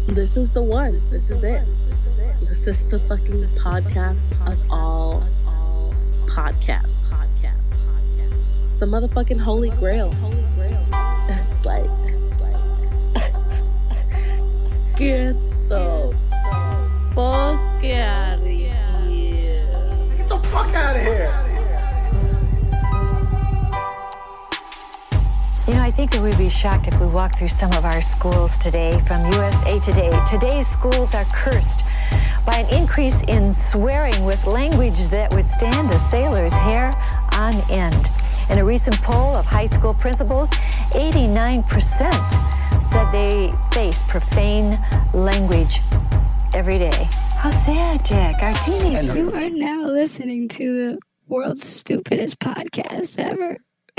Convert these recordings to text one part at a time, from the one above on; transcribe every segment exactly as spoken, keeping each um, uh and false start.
This is the one. This is it. This is the fucking podcast of all podcasts. It's the motherfucking holy grail. It's like, get the fuck out of here. Get the fuck out of here. You know, I think that we'd be shocked if we walked through some of our schools today from U S A Today. Today's schools are cursed by an increase in swearing with language that would stand a sailor's hair on end. In a recent poll of high school principals, eighty-nine percent said they face profane language every day. How sad, Jack, our teenagers. You are now listening to the world's stupidest podcast ever.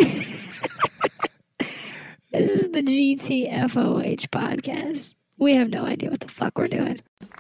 This is the G T F O H podcast. We have no idea what the fuck we're doing.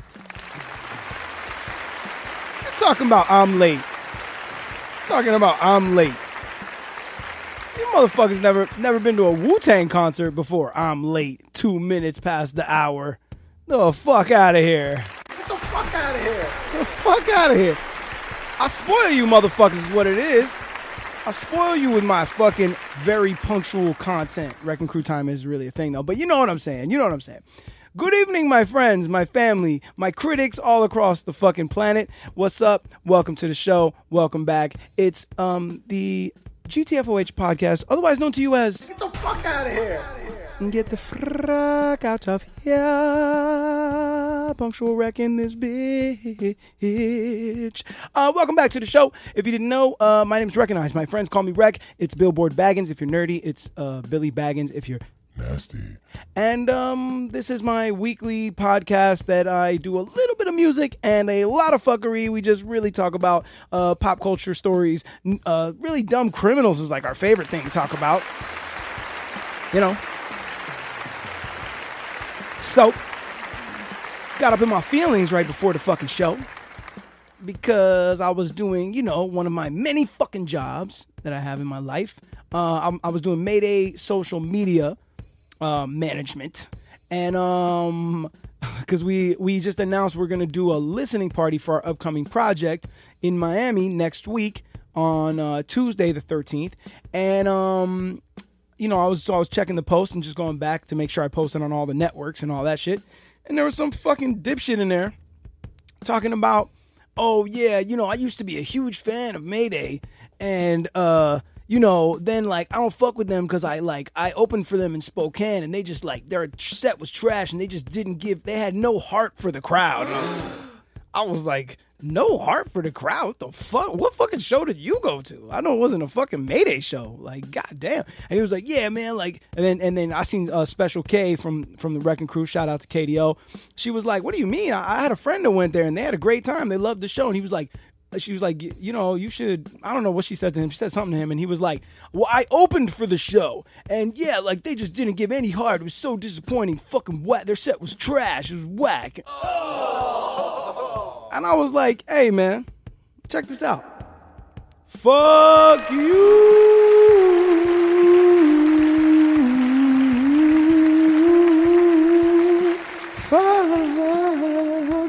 You're talking about I'm late. Talking about I'm late. You motherfuckers never never been to a Wu-Tang concert before. I'm late. Two minutes past the hour. The fuck out of here. Get the fuck out of here. Get the fuck out of here. I spoil you motherfuckers is what it is. I spoil you with my fucking very punctual content. Wrecking Crew time is really a thing though, but you know what I'm saying. You know what I'm saying. Good evening, my friends, my family, my critics all across the fucking planet. What's up? Welcome to the show. Welcome back. It's um the G T F O H podcast, otherwise known to you as Get the fuck out of here. Get the fuck out of here. Punctual wrecking this bitch. Uh, welcome back to the show. If you didn't know, uh, my name's Recognize. My friends call me Rec. It's Billboard Baggins. If you're nerdy, it's uh, Billy Baggins. If you're nasty. And um, this is my weekly podcast that I do a little bit of music and a lot of fuckery. We just really talk about uh, pop culture stories. Uh, really dumb criminals is like our favorite thing to talk about. You know. So, got up in my feelings right before the fucking show because I was doing, you know, one of my many fucking jobs that I have in my life. Uh, I, I was doing Mayday social media uh, management, and um, because we we just announced we're gonna do a listening party for our upcoming project in Miami next week on uh, Tuesday the thirteenth, and um. You know, I was so I was checking the post and just going back to make sure I posted on all the networks and all that shit. And there was some fucking dipshit in there talking about, oh, yeah, you know, I used to be a huge fan of Mayday. And, uh, you know, then, like, I don't fuck with them because I, like, I opened for them in Spokane and they just, like, their set was trash and they just didn't give, they had no heart for the crowd. And I was, I was like, no heart for the crowd? What the fuck? What fucking show did you go to? I know it wasn't a fucking Mayday show. Like, goddamn. And he was like, yeah, man. Like, and then and then I seen uh, Special K from from the Wrecking Crew. Shout out to K D O. She was like, what do you mean? I, I had a friend that went there and they had a great time. They loved the show. And he was like, she was like, you know, you should. I don't know what she said to him. She said something to him, and he was like, well, I opened for the show, and yeah, like they just didn't give any heart. It was so disappointing. Fucking whack. Their set was trash. It was whack. Oh. And I was like, hey, man, check this out. Fuck you. Fuck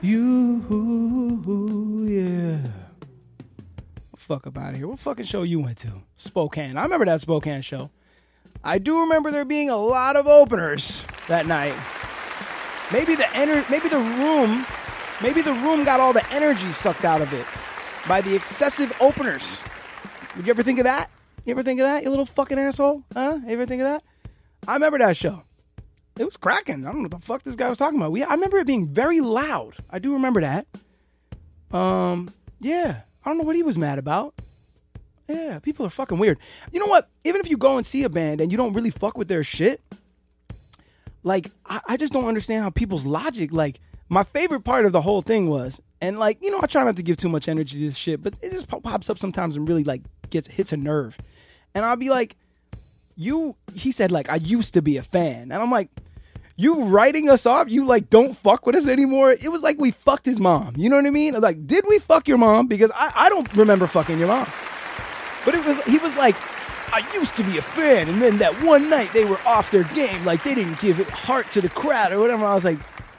you. Yeah. Fuck up out of here. What fucking show you went to? Spokane. I remember that Spokane show. I do remember there being a lot of openers that night. Maybe the ener- maybe the room, maybe the room got all the energy sucked out of it by the excessive openers. Would you ever think of that? You ever think of that, you little fucking asshole? Huh? You ever think of that? I remember that show. It was cracking. I don't know what the fuck this guy was talking about. We, I remember it being very loud. I do remember that. Um, yeah. I don't know what he was mad about. Yeah, people are fucking weird. You know what? Even if you go and see a band and you don't really fuck with their shit, like, I, I just don't understand how people's logic, like, my favorite part of the whole thing was, and, like, you know, I try not to give too much energy to this shit, but it just pops up sometimes and really, like, gets hits a nerve. And I'll be like, you, he said, like, I used to be a fan. And I'm like, you writing us off? You, like, don't fuck with us anymore? It was like we fucked his mom. You know what I mean? Like, did we fuck your mom? Because I, I don't remember fucking your mom. But it was, he was like, I used to be a fan, and then that one night they were off their game, like they didn't give it heart to the crowd or whatever. I was like,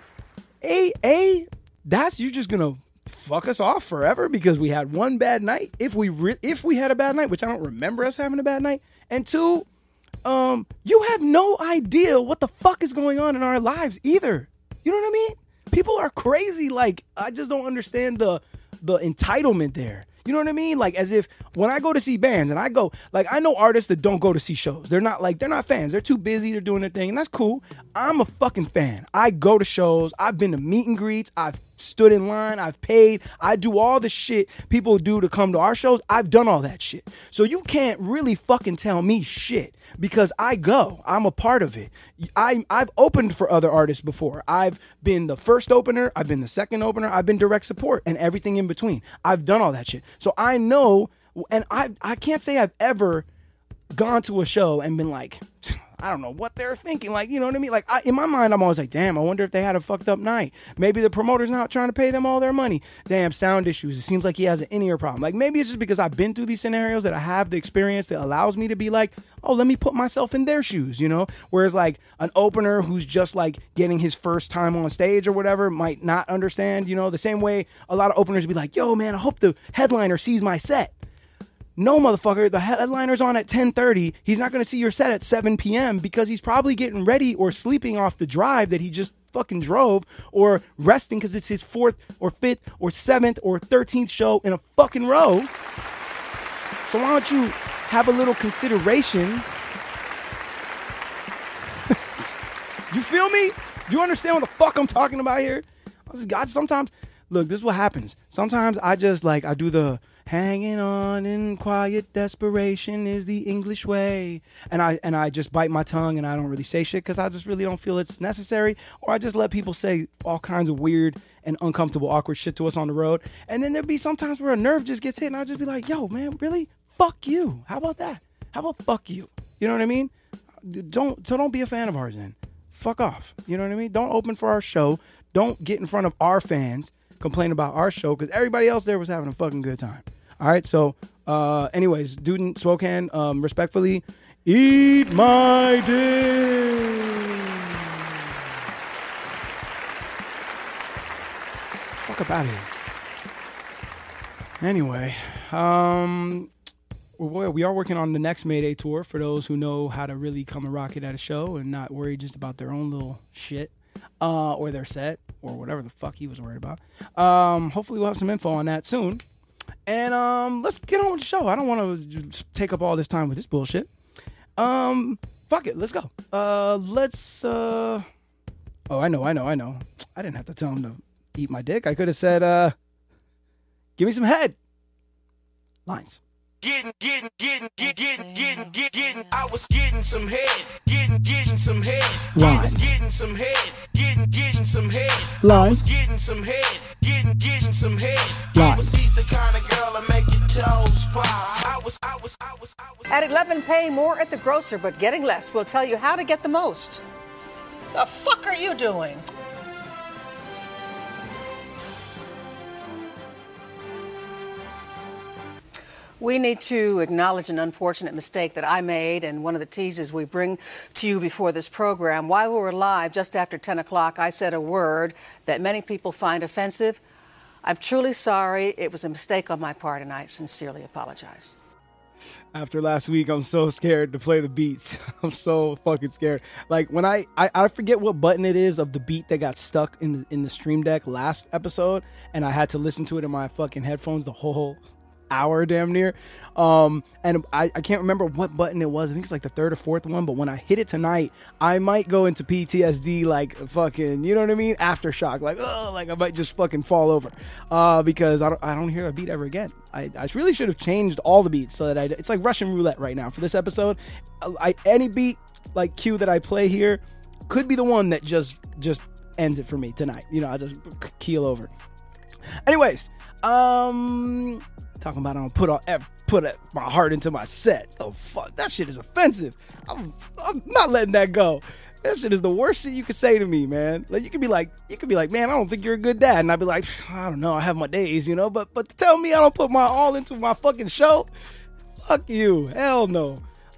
A, A, that's you just gonna fuck us off forever because we had one bad night. If we re- if we had a bad night, which I don't remember us having a bad night. And two, um, you have no idea what the fuck is going on in our lives either. You know what I mean? People are crazy. Like, I just don't understand the the entitlement there. You know what I mean? Like, as if when I go to see bands and I go, like, I know artists that don't go to see shows. They're not like, they're not fans. They're too busy. They're doing their thing. And that's cool. I'm a fucking fan. I go to shows. I've been to meet and greets. I've stood in line. I've paid. I do all the shit people do to come to our shows. I've done all that shit. So you can't really fucking tell me shit because I go. I'm a part of it. I, I've opened for other artists before. I've been the first opener. I've been the second opener. I've been direct support and everything in between. I've done all that shit. So I know, and I I can't say I've ever gone to a show and been like, I don't know what they're thinking. Like, you know what I mean? Like, I, in my mind, I'm always like, damn, I wonder if they had a fucked up night. Maybe the promoter's not trying to pay them all their money. Damn, sound issues. It seems like he has an in-ear problem. Like, maybe it's just because I've been through these scenarios that I have the experience that allows me to be like, oh, let me put myself in their shoes, you know? Whereas, like, an opener who's just, like, getting his first time on stage or whatever might not understand, you know? The same way a lot of openers be like, yo, man, I hope the headliner sees my set. No, motherfucker, the headliner's on at ten thirty. He's not going to see your set at seven p.m. because he's probably getting ready or sleeping off the drive that he just fucking drove or resting because it's his fourth or fifth or seventh or thirteenth show in a fucking row. So why don't you have a little consideration? You feel me? You understand what the fuck I'm talking about here? God, sometimes, look, this is what happens. Sometimes I just like, I do the hanging on in quiet desperation is the English way. And I and I just bite my tongue and I don't really say shit because I just really don't feel it's necessary. Or I just let people say all kinds of weird and uncomfortable, awkward shit to us on the road. And then there'd be sometimes where a nerve just gets hit and I'll just be like, yo, man, really? Fuck you. How about that? How about fuck you? You know what I mean? Don't so don't be a fan of ours then. Fuck off. You know what I mean? Don't open for our show. Don't get in front of our fans, complain about our show because everybody else there was having a fucking good time. All right, so uh, anyways, dude in Spokane, um, respectfully, eat my dick. Fuck up out of here. Anyway, um, we're, we are working on the next Mayday tour for those who know how to really come and rock it at a show and not worry just about their own little shit uh, or their set or whatever the fuck he was worried about. Um, hopefully we'll have some info on that soon. And um, let's get on with the show. I don't want to take up all this time with this bullshit. Um, fuck it. Let's go. Uh, let's. Uh... Oh, I know, I know, I know. I didn't have to tell him to eat my dick. I could have said, uh, give me some head. Lines. Getting, getting, getting, getting, getting, getting, getting. I was getting some head. Getting, getting some head. Lines. Getting some head. Getting, getting some head. Lines. Getting some head. Getting, getting some head. Lines. I was he's the kind of girl that make your toes pop. I was, I was, I was, I was. At eleven, pay more at the grocer, but getting less. We'll tell you how to get the most. The fuck are you doing? We need to acknowledge an unfortunate mistake that I made and one of the teases we bring to you before this program. While we were live just after ten o'clock, I said a word that many people find offensive. I'm truly sorry. It was a mistake on my part, and I sincerely apologize. After last week, I'm so scared to play the beats. I'm so fucking scared. Like when I, I, I forget what button it is of the beat that got stuck in the, in the Stream Deck last episode, and I had to listen to it in my fucking headphones the whole hour damn near. Um, and I, I can't remember what button it was. I think it's like the third or fourth one. But when I hit it tonight, I might go into P T S D like fucking, you know what I mean? Aftershock. Like, oh, like I might just fucking fall over. Uh, because I don't, I don't hear a beat ever again. I, I really should have changed all the beats so that I, it's like Russian roulette right now for this episode. I, any beat like cue that I play here could be the one that just, just ends it for me tonight. You know, I just keel over. Anyways, um, talking about I don't put all put my heart into my set. Oh fuck, that shit is offensive. I'm I'm not letting that go. That shit is the worst shit you could say to me, man. Like you could be like, you could be like, man, I don't think you're a good dad, and I'd be like, I don't know, I have my days, you know. But but to tell me I don't put my all into my fucking show, fuck you, hell no.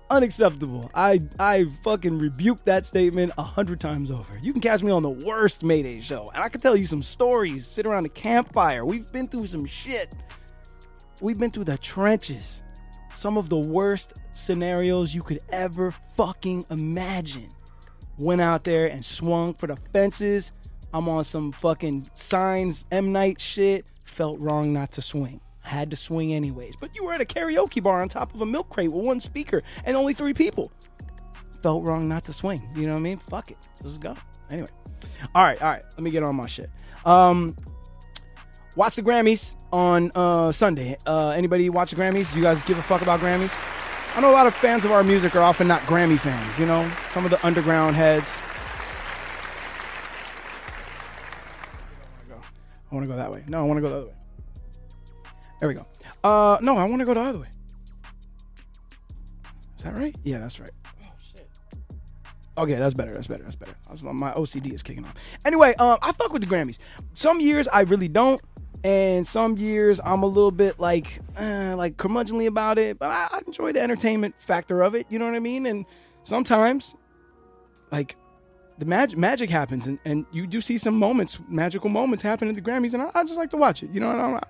Unacceptable. I I fucking rebuke that statement a hundred times over. You can catch me on the worst Mayday show, and I can tell you some stories. Sit around the campfire. We've been through some shit. We've been through the trenches. Some of the worst scenarios you could ever fucking imagine. Went out there and swung for the fences. I'm on some fucking Signs M. Night shit. Felt wrong not to swing. Had to swing anyways. But you were at a karaoke bar on top of a milk crate with one speaker and only three people. Felt wrong not to swing. You know what I mean? Fuck it. Let's go. Anyway. All right. All right. Let me get on my shit. Um, watch the Grammys on uh, Sunday. Uh, anybody watch the Grammys? Do you guys give a fuck about Grammys? I know a lot of fans of our music are often not Grammy fans. You know, some of the underground heads. I want to go that way. No, I want to go the other way. There we go. Uh, no, I want to go the other way. Is that right? Yeah, that's right. Oh, shit. Okay, that's better. That's better. That's better. I was, my O C D is kicking off. Anyway, um, I fuck with the Grammys. Some years I really don't. And some years I'm a little bit like, uh, like curmudgeonly about it. But I, I enjoy the entertainment factor of it. You know what I mean? And sometimes, like, the mag- magic happens. And, and you do see some moments, magical moments happen at the Grammys. And I, I just like to watch it. You know what I mean?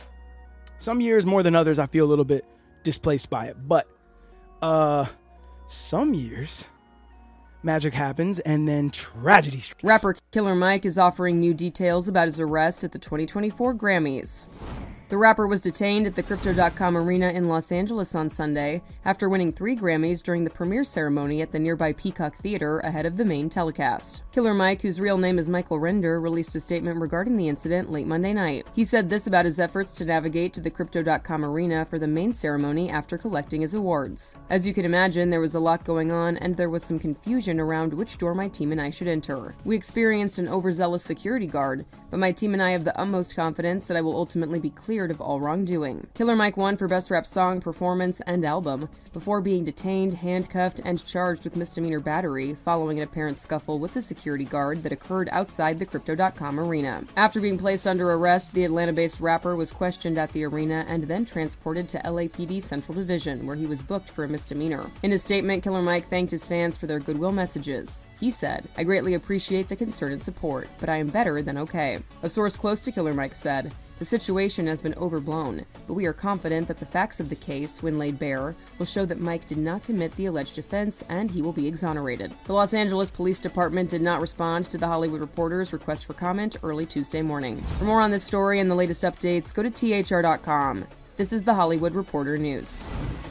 Some years more than others, I feel a little bit displaced by it. But uh, some years, magic happens and then tragedy strikes. Rapper Killer Mike is offering new details about his arrest at the twenty twenty-four Grammys. The rapper was detained at the Crypto dot com Arena in Los Angeles on Sunday after winning three Grammys during the premiere ceremony at the nearby Peacock Theater ahead of the main telecast. Killer Mike, whose real name is Michael Render, released a statement regarding the incident late Monday night. He said this about his efforts to navigate to the Crypto dot com Arena for the main ceremony after collecting his awards. As you can imagine, there was a lot going on and there was some confusion around which door my team and I should enter. We experienced an overzealous security guard, but my team and I have the utmost confidence that I will ultimately be cleared of all wrongdoing. Killer Mike won for Best Rap Song, Performance, and Album before being detained, handcuffed, and charged with misdemeanor battery following an apparent scuffle with the security guard that occurred outside the Crypto dot com Arena. After being placed under arrest, the Atlanta-based rapper was questioned at the arena and then transported to L A P D Central Division, where he was booked for a misdemeanor. In his statement, Killer Mike thanked his fans for their goodwill messages. He said, "I greatly appreciate the concern and support, but I am better than okay." A source close to Killer Mike said, "The situation has been overblown, but we are confident that the facts of the case, when laid bare, will show that Mike did not commit the alleged offense and he will be exonerated." The Los Angeles Police Department did not respond to The Hollywood Reporter's request for comment early Tuesday morning. For more on this story and the latest updates, go to T H R dot com. This is The Hollywood Reporter News.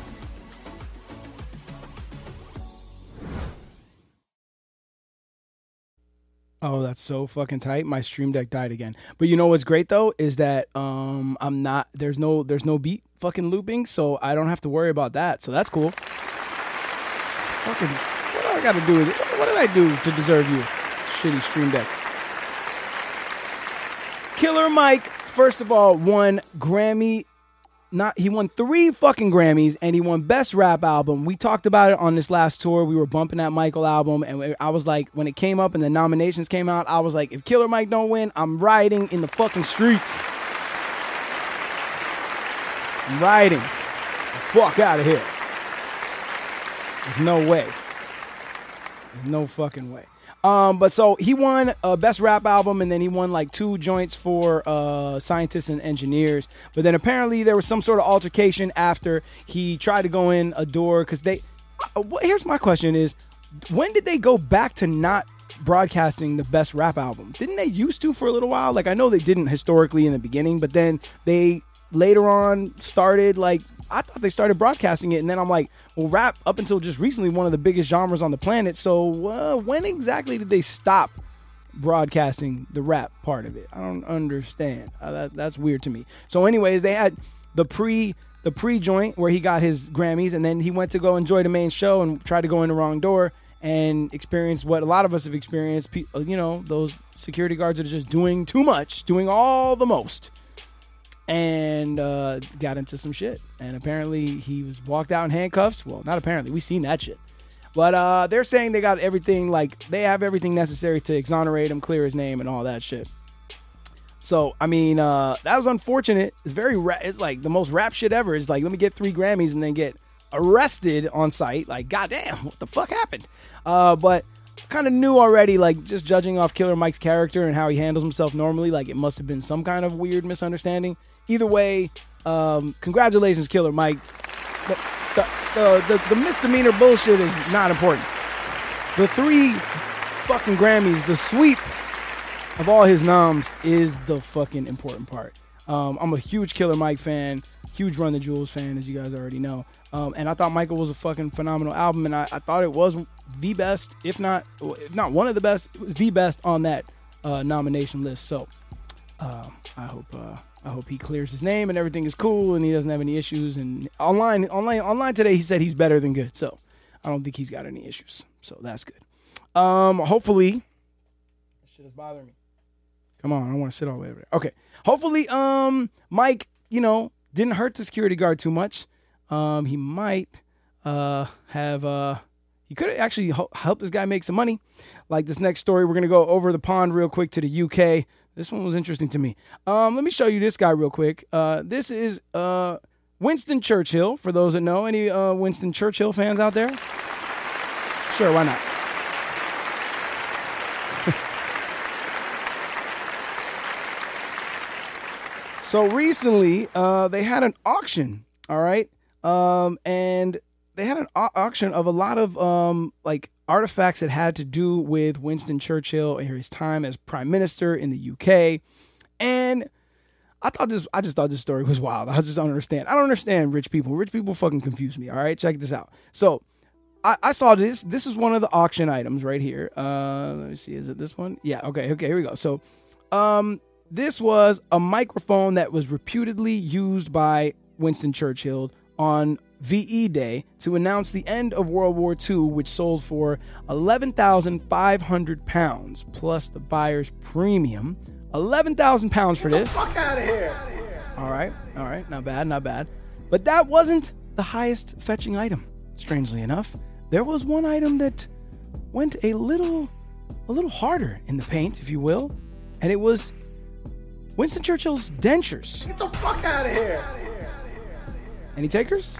Oh, that's so fucking tight. My Stream Deck died again. But you know what's great though is that um I'm not there's no there's no beat fucking looping, so I don't have to worry about that. So that's cool. Fucking what do I gotta do with it? What did I do to deserve you? Shitty Stream Deck. Killer Mike, first of all, won Grammy. Not he won three fucking Grammys and he won Best Rap Album. We talked about it on this last tour. We were bumping that Michael album, and I was like, when it came up and the nominations came out, I was like, if Killer Mike don't win, I'm rioting in the fucking streets. I'm rioting. Fuck out of here. There's no way. There's no fucking way. Um, but so he won uh, Best Rap Album, and then he won like two joints for uh, Scientists and Engineers. But then apparently there was some sort of altercation after he tried to go in a door because they. Uh, here's my question: is when did they go back to not broadcasting the Best Rap Album? Didn't they used to for a little while? Like I know they didn't historically in the beginning, but then they later on started like. I thought they started broadcasting it, and then I'm like, well, rap, up until just recently, one of the biggest genres on the planet, so uh, when exactly did they stop broadcasting the rap part of it? I don't understand. Uh, that, that's weird to me. So anyways, they had the pre the pre-joint where he got his Grammys, and then he went to go enjoy the main show and tried to go in the wrong door and experience what a lot of us have experienced, you know, those security guards that are just doing too much, doing all the most. And uh, got into some shit. And apparently he was walked out in handcuffs. Well, not apparently. We've seen that shit. But uh, they're saying they got everything, like, they have everything necessary to exonerate him, clear his name, and all that shit. So, I mean, uh, that was unfortunate. It's very, ra- it's like the most rap shit ever. It's like, let me get three Grammys and then get arrested on site. Like, goddamn, what the fuck happened? Uh, but kind of knew already, like, just judging off Killer Mike's character and how he handles himself normally, like, it must have been some kind of weird misunderstanding. Either way, um, congratulations, Killer Mike. The, the, the, the, the misdemeanor bullshit is not important. The three fucking Grammys, the sweep of all his noms is the fucking important part. Um, I'm a huge Killer Mike fan, huge Run the Jewels fan, as you guys already know. Um, and I thought Michael was a fucking phenomenal album, and I, I thought it was the best, if not if not one of the best, it was the best on that uh, nomination list. So uh, I hope uh, I hope he clears his name and everything is cool and he doesn't have any issues. And online online online today he said he's better than good, so I don't think he's got any issues. So that's good. Um, hopefully, that shit is bothering me. Come on, I don't want to sit all the way over there. Okay, hopefully, um, Mike, you know, didn't hurt the security guard too much. Um, he might uh, have, uh, he could have actually ho- helped this guy make some money. Like this next story, we're going to go over the pond real quick to the U K. This one was interesting to me. Um, let me show you this guy real quick. Uh, this is uh, Winston Churchill, for those that know. Any uh, Winston Churchill fans out there? Sure, why not? So recently, uh, they had an auction, all right? Um, and they had an au- auction of a lot of um, like artifacts that had to do with Winston Churchill and his time as prime minister in the U K. And I thought this, I just thought this story was wild. I just don't understand. I don't understand rich people. Rich people fucking confuse me. All right, check this out. So I, I saw this. This is one of the auction items right here. Uh, let me see. Is it this one? Yeah. Okay. Okay. Here we go. So, um, this was a microphone that was reputedly used by Winston Churchill on V E Day to announce the end of World War Two, which sold for eleven thousand five hundred pounds plus the buyer's premium. eleven thousand pounds for this. Get the fuck out of here. All right, all right, not bad, not bad. But that wasn't the highest fetching item. Strangely enough, there was one item that went a little, a little harder in the paint, if you will, and it was Winston Churchill's dentures. Get the fuck out of here. Any takers?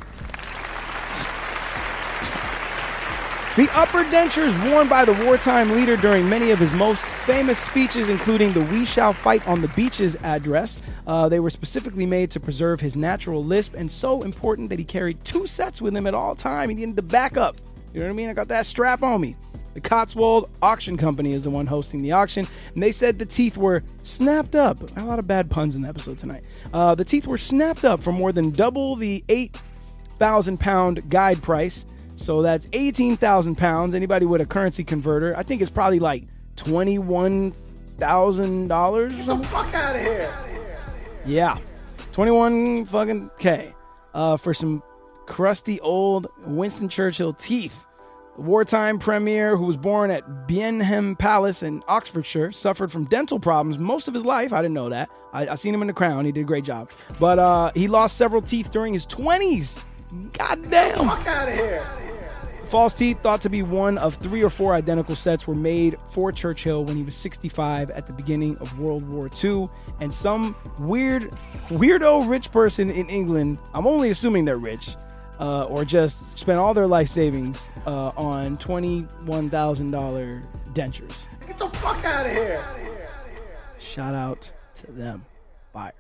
The upper dentures worn by the wartime leader during many of his most famous speeches, including the "We Shall Fight on the Beaches" address. Uh, they were specifically made to preserve his natural lisp, and so important that he carried two sets with him at all time. He needed the backup. You know what I mean? I got that strap on me. The Cotswold Auction Company is the one hosting the auction, and they said the teeth were snapped up. A lot of bad puns in the episode tonight. Uh, the teeth were snapped up for more than double the eight thousand pound guide price. So that's eighteen thousand pounds. Anybody with a currency converter, I think it's probably like twenty-one thousand dollars or something. Get the fuck out of here. Yeah, twenty-one fucking K uh, for some crusty old Winston Churchill teeth. The wartime premier, who was born at Bienheim Palace in Oxfordshire, suffered from dental problems most of his life. I didn't know that. I, I seen him in The Crown. He did a great job. But uh, he lost several teeth during his twenties. God damn. Get the fuck out of here. False teeth, thought to be one of three or four identical sets, were made for Churchill when he was sixty-five at the beginning of World War Two. And some weird, weirdo rich person in England, I'm only assuming they're rich, uh, or just spent all their life savings uh, on twenty-one thousand dollars dentures. Get the fuck out of here. Shout out to them. Fire.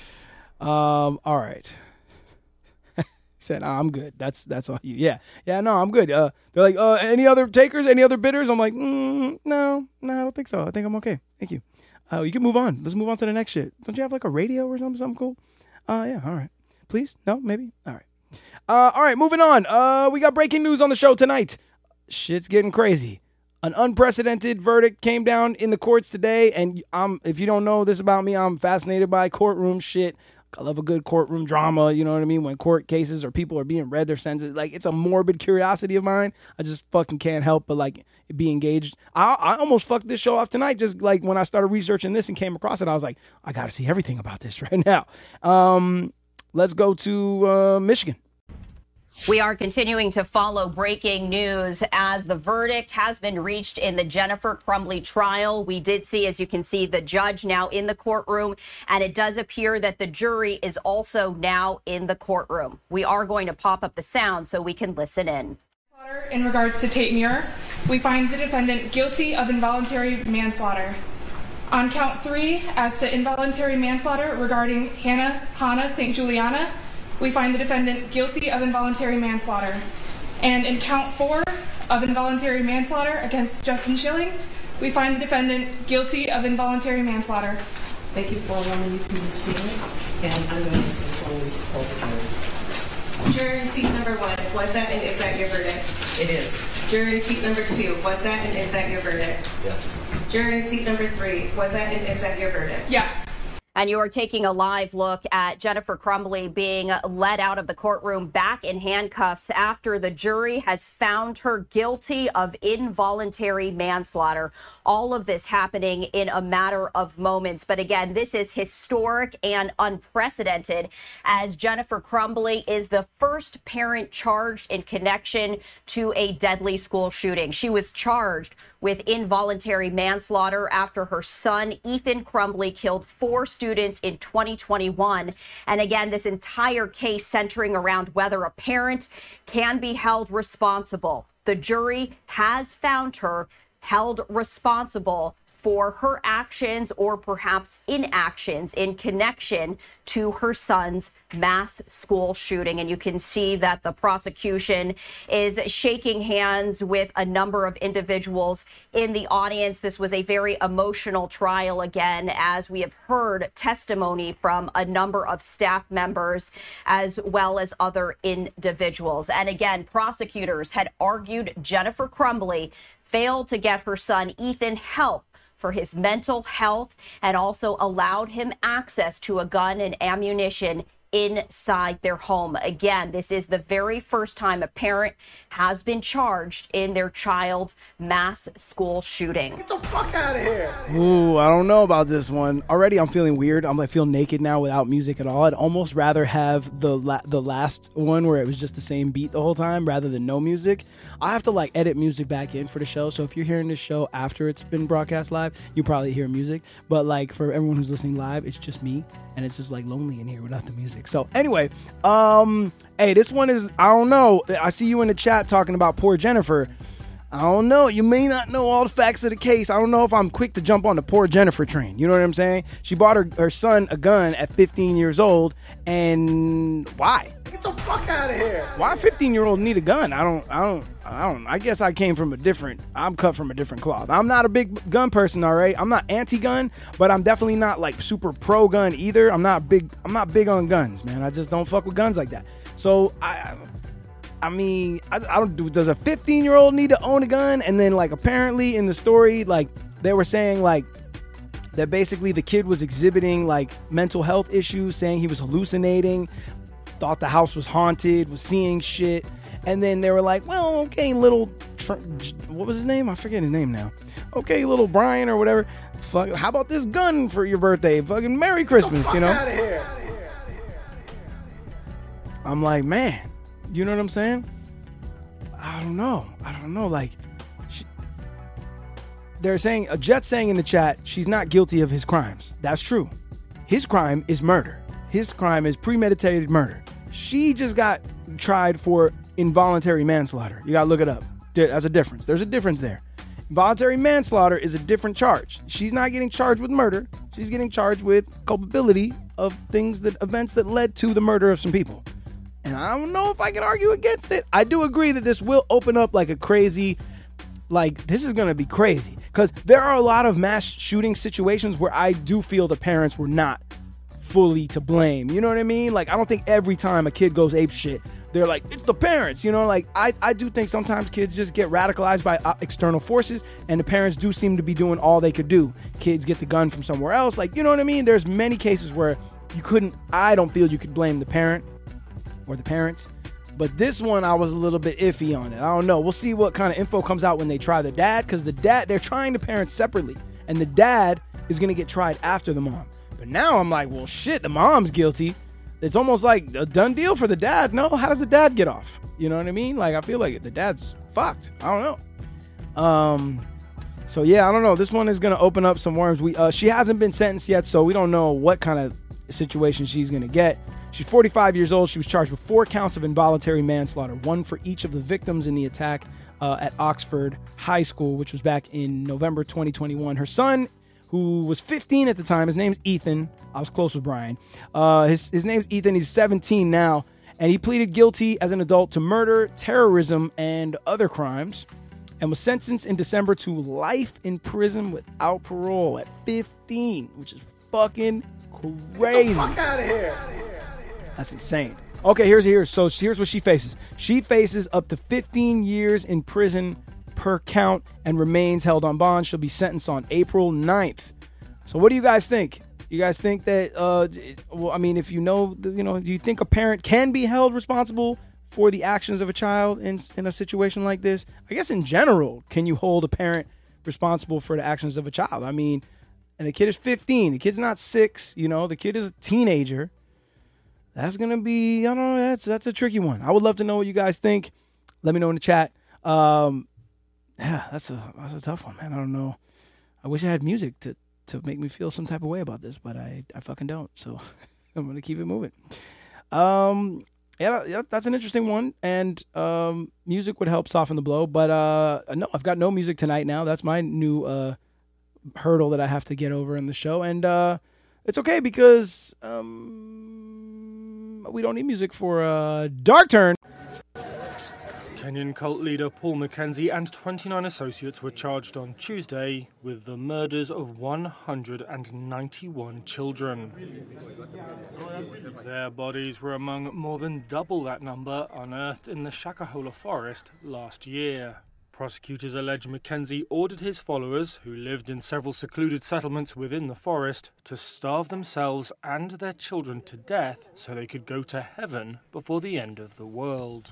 Um, all right. Said, oh, I'm good. That's that's all you. Yeah. Yeah, no, I'm good. Uh, they're like, uh, any other takers? Any other bidders? I'm like, mm, no, no, I don't think so. I think I'm okay. Thank you. Uh, you can move on. Let's move on to the next shit. Don't you have like a radio or something, something cool? Uh, yeah, all right. Please? No, maybe? All right. Uh, all right, moving on. Uh, we got breaking news on the show tonight. Shit's getting crazy. An unprecedented verdict came down in the courts today, and I'm, if you don't know this about me, I'm fascinated by courtroom shit. I love a good courtroom drama, you know what I mean? When court cases or people are being read their sentences, like, it's a morbid curiosity of mine. I just fucking can't help but, like, be engaged. I, I almost fucked this show off tonight, just, like, when I started researching this and came across it, I was like, I gotta see everything about this right now. Um, let's go to uh, Michigan. We are continuing to follow breaking news as the verdict has been reached in the Jennifer Crumbley trial. We did see, as you can see, the judge now in the courtroom, and it does appear that the jury is also now in the courtroom. We are going to pop up the sound so we can listen in. In regards to Tate Muir, we find the defendant guilty of involuntary manslaughter. On count three, as to involuntary manslaughter regarding Hannah Hannah Saint Juliana, we find the defendant guilty of involuntary manslaughter. And in count four of involuntary manslaughter against Justin Schilling, we find the defendant guilty of involuntary manslaughter. Thank you, Forewoman. You can be seated. And I'm going to ask Miz Foley to call the jury. Jury seat number one, was that and is that your verdict? It is. Jury seat number two, was that and is that your verdict? Yes. Jury seat number three, was that and is that your verdict? Yes. And you are taking a live look at Jennifer Crumbley being led out of the courtroom back in handcuffs after the jury has found her guilty of involuntary manslaughter. All of this happening in a matter of moments. But again, this is historic and unprecedented, as Jennifer Crumbley is the first parent charged in connection to a deadly school shooting. She was charged with involuntary manslaughter after her son, Ethan Crumbley, killed four students in twenty twenty-one. And again, this entire case centering around whether a parent can be held responsible. The jury has found her held responsible for her actions or perhaps inactions in connection to her son's mass school shooting. And you can see that the prosecution is shaking hands with a number of individuals in the audience. This was a very emotional trial, again, as we have heard testimony from a number of staff members as well as other individuals. And again, prosecutors had argued Jennifer Crumbley failed to get her son Ethan help for his mental health and also allowed him access to a gun and ammunition inside their home. Again, this is the very first time a parent has been charged in their child's mass school shooting. Get the fuck out of here. Ooh, I don't know about this one. Already I'm feeling weird. I'm like feel naked now without music at all. I'd almost rather have the la- the last one where it was just the same beat the whole time rather than no music. I have to like edit music back in for the show. So if you're hearing this show after it's been broadcast live, you probably hear music. But like for everyone who's listening live, it's just me. And it's just like lonely in here without the music. So anyway, um, hey, this one is, I don't know. I see you in the chat talking about poor Jennifer. I don't know. You may not know all the facts of the case. I don't know if I'm quick to jump on the poor Jennifer train. You know what I'm saying? She bought her, her son a gun at fifteen years old. And why? Get the fuck out of here. Why a fifteen year old need a gun? I don't, I don't, I don't, I guess I came from a different, I'm cut from a different cloth. I'm not a big gun person, all right? I'm not anti-gun, but I'm definitely not like super pro-gun either. I'm not big, I'm not big on guns, man. I just don't fuck with guns like that. So I, I mean, I, I don't do, does a fifteen year old need to own a gun? And then like apparently in the story, like they were saying like, that basically the kid was exhibiting like mental health issues, saying he was hallucinating, thought the house was haunted, was seeing shit. And then they were like, well, okay, little, tr- what was his name? I forget his name now. Okay, little Brian or whatever. Fuck, how about this gun for your birthday? Fucking Merry Christmas, you know? Out of here. I'm like, man, you know what I'm saying? I don't know. I don't know. Like, she, they're saying, a Jet saying in the chat, she's not guilty of his crimes. That's true. His crime is murder. His crime is premeditated murder. She just got tried for involuntary manslaughter. You gotta look it up. That's a difference. There's a difference there. Involuntary manslaughter is a different charge. She's not getting charged with murder. She's getting charged with culpability of things that events that led to the murder of some people. And I don't know if I can argue against it. I do agree that this will open up like a crazy, like this is gonna be crazy. Because there are a lot of mass shooting situations where I do feel the parents were not fully to blame. You know what I mean? Like, I don't think every time a kid goes ape shit, they're like, it's the parents, you know? Like, I, I do think sometimes kids just get radicalized by uh, external forces, and the parents do seem to be doing all they could do. Kids get the gun from somewhere else. Like, you know what I mean? There's many cases where you couldn't, I don't feel you could blame the parent or the parents. But this one, I was a little bit iffy on it. I don't know. We'll see what kind of info comes out when they try the dad, because the dad, they're trying the parents separately, and the dad is going to get tried after the mom. But now I'm like, well, shit, the mom's guilty. it's almost like a done deal for the dad. No, how does the dad get off? You know what I mean? Like, I feel like the dad's fucked. I don't know. Um, so yeah, I don't know. This one is gonna open up some worms. We uh, she hasn't been sentenced yet, so we don't know what kind of situation she's gonna get. She's forty-five years old. She was charged with four counts of involuntary manslaughter, one for each of the victims in the attack uh, at Oxford High School, which was back in November twenty twenty-one. Her son, who was fifteen at the time, his name's Ethan. I was close with Brian. Uh, his, his name's Ethan. He's seventeen now, and he pleaded guilty as an adult to murder, terrorism, and other crimes, and was sentenced in December to life in prison without parole at fifteen, which is fucking crazy. Get the fuck out of here. That's insane. Okay, here's here's so here's what she faces. She faces up to fifteen years in prison per count and remains held on bond. She'll be sentenced on April ninth. So what do you guys think? You guys think that uh well, I mean, if you know, you know, do you think a parent can be held responsible for the actions of a child in in a situation like this? I guess in general, can you hold a parent responsible for the actions of a child? I mean, and the kid is fifteen. The kid's not six, you know, the kid is a teenager. That's going to be, I don't know, that's that's a tricky one. I would love to know what you guys think. Let me know in the chat. Um, yeah, that's a that's a tough one, man. I don't know. I wish I had music to, to make me feel some type of way about this, but I, I fucking don't. So I'm going to keep it moving. Um, yeah, yeah, that's an interesting one. And um, music would help soften the blow. But uh, no, I've got no music tonight now. That's my new uh, hurdle that I have to get over in the show. And uh, it's okay because... Um, we don't need music for a dark turn. Kenyan cult leader Paul Mackenzie and twenty-nine associates were charged on Tuesday with the murders of one hundred ninety-one children. Their bodies were among more than double that number unearthed in the Shakahola forest last year. Prosecutors allege Mackenzie ordered his followers, who lived in several secluded settlements within the forest, to starve themselves and their children to death so they could go to heaven before the end of the world.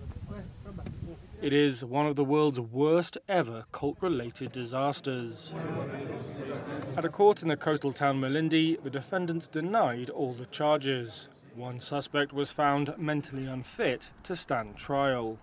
It is one of the world's worst ever cult-related disasters. At a court in the coastal town Malindi, the defendants denied all the charges. One suspect was found mentally unfit to stand trial.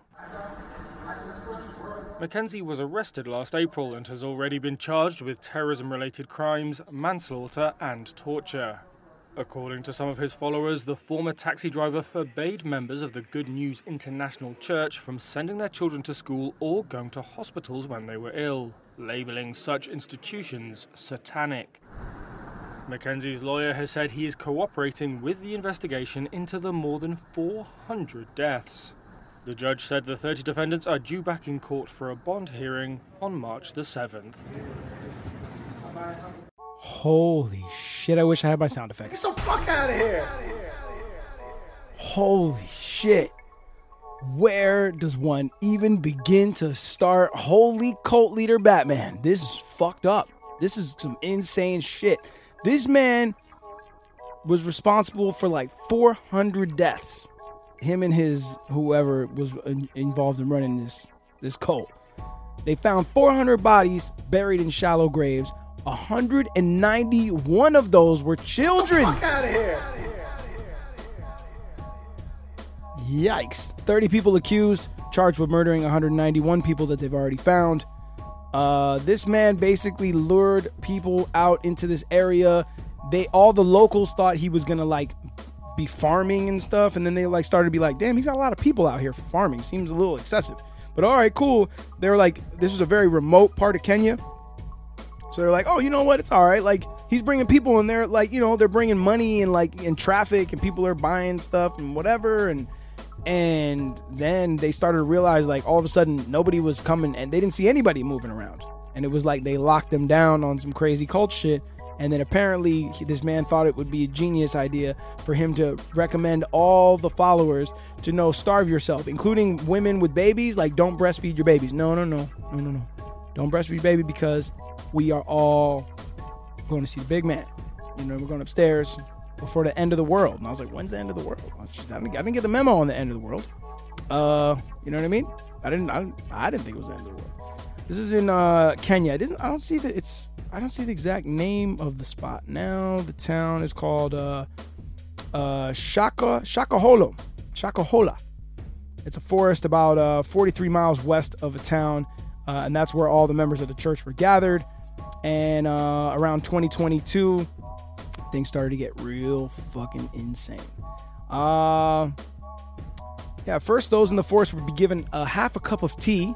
Mackenzie was arrested last April and has already been charged with terrorism-related crimes, manslaughter and torture. According to some of his followers, the former taxi driver forbade members of the Good News International Church from sending their children to school or going to hospitals when they were ill, labelling such institutions satanic. Mackenzie's lawyer has said he is cooperating with the investigation into the more than four hundred deaths. The judge said the thirty defendants are due back in court for a bond hearing on March the seventh. Holy shit, I wish I had my sound effects. Get the fuck out of here. Holy shit. Where does one even begin to start? Holy cult leader Batman. This is fucked up. This is some insane shit. This man was responsible for like four hundred deaths. Him and his whoever was involved in running this this cult. They found four hundred bodies buried in shallow graves. one hundred ninety-one of those were children. Get the fuck out of here. Yikes. thirty people accused, charged with murdering one hundred ninety-one people that they've already found. Uh, this man basically lured people out into this area. They all the locals thought he was gonna like be farming and stuff, and then they like started to be like, damn, he's got a lot of people out here for farming. Seems a little excessive. But all right, cool. They were like, this is a very remote part of Kenya. So they're like, oh, you know what? It's all right. Like, he's bringing people in there, like, you know, they're bringing money and like in traffic and people are buying stuff and whatever. And and then they started to realize like all of a sudden nobody was coming and they didn't see anybody moving around. And it was like they locked them down on some crazy cult shit. And then apparently this man thought it would be a genius idea for him to recommend all the followers to no, starve yourself, including women with babies. Like, don't breastfeed your babies. No, no, no, no, no, no. Don't breastfeed your baby because we are all going to see the big man. You know, we're going upstairs before the end of the world. And I was like, when's the end of the world? I didn't, I didn't get the memo on the end of the world. Uh, you know what I mean? I didn't, I didn't, I didn't think it was the end of the world. This is in uh, Kenya. It isn't, I don't see that it's, I don't see the exact name of the spot now. The town is called uh, uh, Shaka Shakahola. Shakahola. It's a forest about uh, forty-three miles west of a town, uh, and that's where all the members of the church were gathered. And uh, around twenty twenty-two, things started to get real fucking insane. Uh, yeah, first those in the forest would be given a half a cup of tea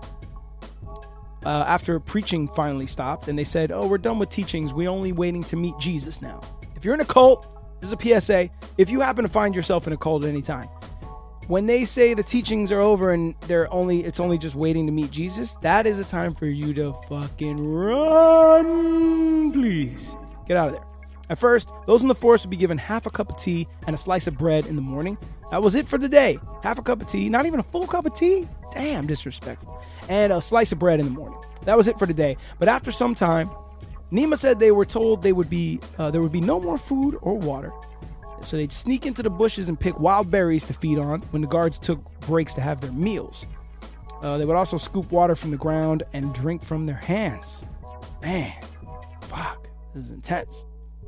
uh, after preaching finally stopped. And they said, oh, we're done with teachings. We're only waiting to meet Jesus now. If you're in a cult, this is a P S A. If you happen to find yourself in a cult at any time, when they say the teachings are over and they're only, it's only just waiting to meet Jesus, that is a time for you to fucking run, please. Get out of there. At first, those in the forest would be given half a cup of tea and a slice of bread in the morning. That was it for the day. Half a cup of tea, not even a full cup of tea. Damn, disrespectful. And a slice of bread in the morning. That was it for the day. But after some time, Nima said they were told they would be uh, there would be no more food or water. So they'd sneak into the bushes and pick wild berries to feed on when the guards took breaks to have their meals. Uh, they would also scoop water from the ground and drink from their hands. Man, fuck, this is intense.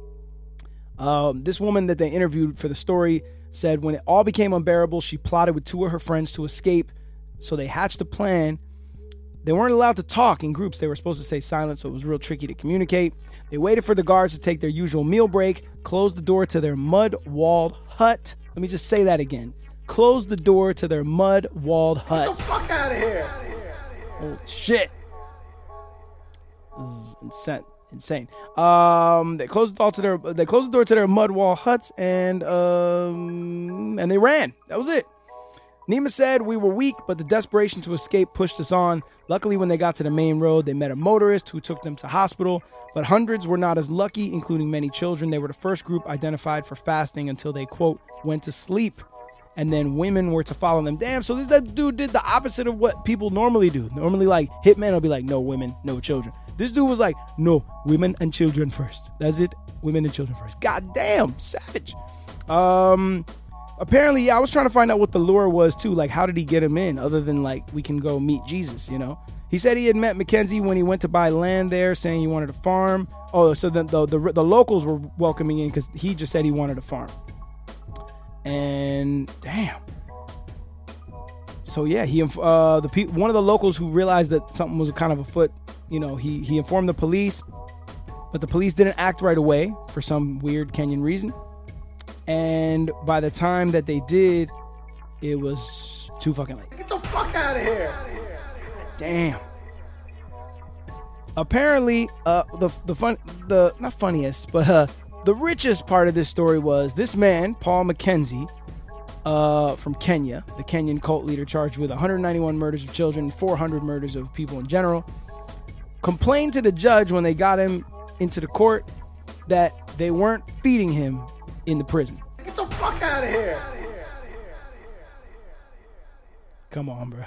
Um, this woman that they interviewed for the story said when it all became unbearable, she plotted with two of her friends to escape. So they hatched a plan. They weren't allowed to talk in groups. They were supposed to stay silent, so it was real tricky to communicate. They waited for the guards to take their usual meal break, closed the door to their mud-walled hut. Let me just say that again. Closed the door to their mud-walled hut. Get the fuck out of here. Holy shit. This is insane. Insane. Um, they closed the door to their they closed the door to their mud wall huts and um and they ran. That was it. Nima said we were weak, but the desperation to escape pushed us on. Luckily, when they got to the main road, they met a motorist who took them to hospital. But hundreds were not as lucky, including many children. They were the first group identified for fasting until they, quote, went to sleep. And then women were to follow them. Damn, so this that dude did the opposite of what people normally do. Normally, like, hitmen will be like, no women, no children. This dude was like, no, women and children first. That's it, women and children first. God damn, savage. Um... Apparently, yeah, I was trying to find out what the lure was, too. Like, how did he get him in, other than, like, we can go meet Jesus, you know? He said he had met Mackenzie when he went to buy land there, saying he wanted a farm. Oh, so then the, the, the locals were welcoming in because he just said he wanted a farm. And, damn. So, yeah, he uh, the pe- one of the locals who realized that something was kind of afoot, you know, he, he informed the police. But the police didn't act right away for some weird Kenyan reason. And by the time that they did, it was too fucking late. Get the fuck out of here. Damn. Apparently, uh, the the fun, the not funniest, but uh, the richest part of this story was this man, Paul Mackenzie, uh, from Kenya, the Kenyan cult leader charged with one hundred ninety-one murders of children, four hundred murders of people in general, complained to the judge when they got him into the court that they weren't feeding him in the prison. Get the fuck out of here. Come on, bro.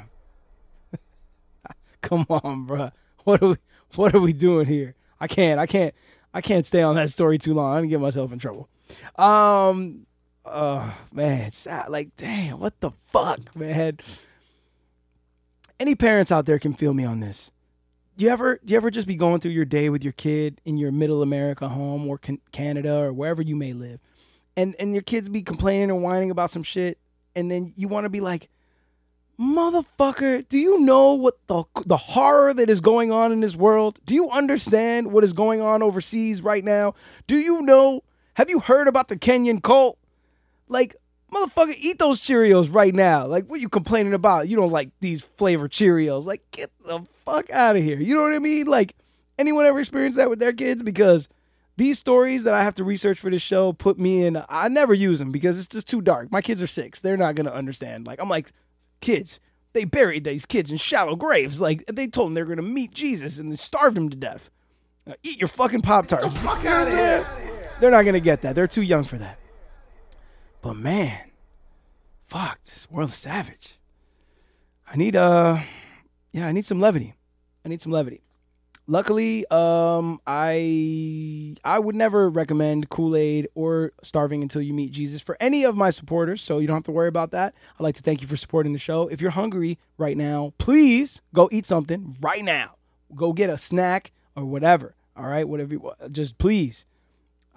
Come on, bro. What are we what are we doing here? I can't I can't I can't stay on that story too long. I'm gonna get myself in trouble. Um uh man, it's sad. Like, damn, what the fuck, man? Any parents out there can feel me on this. Do you ever do you ever just be going through your day with your kid in your middle America home or can, Canada or wherever you may live? And and your kids be complaining and whining about some shit, and then you want to be like, motherfucker, do you know what the the horror that is going on in this world? Do you understand what is going on overseas right now? Do you know? Have you heard about the Kenyan cult? Like, motherfucker, eat those Cheerios right now. Like, what are you complaining about? You don't like these flavored Cheerios. Like, get the fuck out of here. You know what I mean? Like, anyone ever experienced that with their kids? Because these stories that I have to research for this show put me in, I never use them because it's just too dark. My kids are six. They're not going to understand. Like, I'm like, kids, they buried these kids in shallow graves. Like, they told them they were going to meet Jesus and they starved them to death. Now, eat your fucking Pop-Tarts. Get the fuck out of here. They're not going to get that. They're too young for that. But man, fuck, this world is savage. I need, uh, yeah, I need some levity. I need some levity. Luckily, um, I I would never recommend Kool-Aid or Starving Until You Meet Jesus for any of my supporters, so you don't have to worry about that. I'd like to thank you for supporting the show. If you're hungry right now, please go eat something right now. Go get a snack or whatever, all right? Whatever you want. Just please.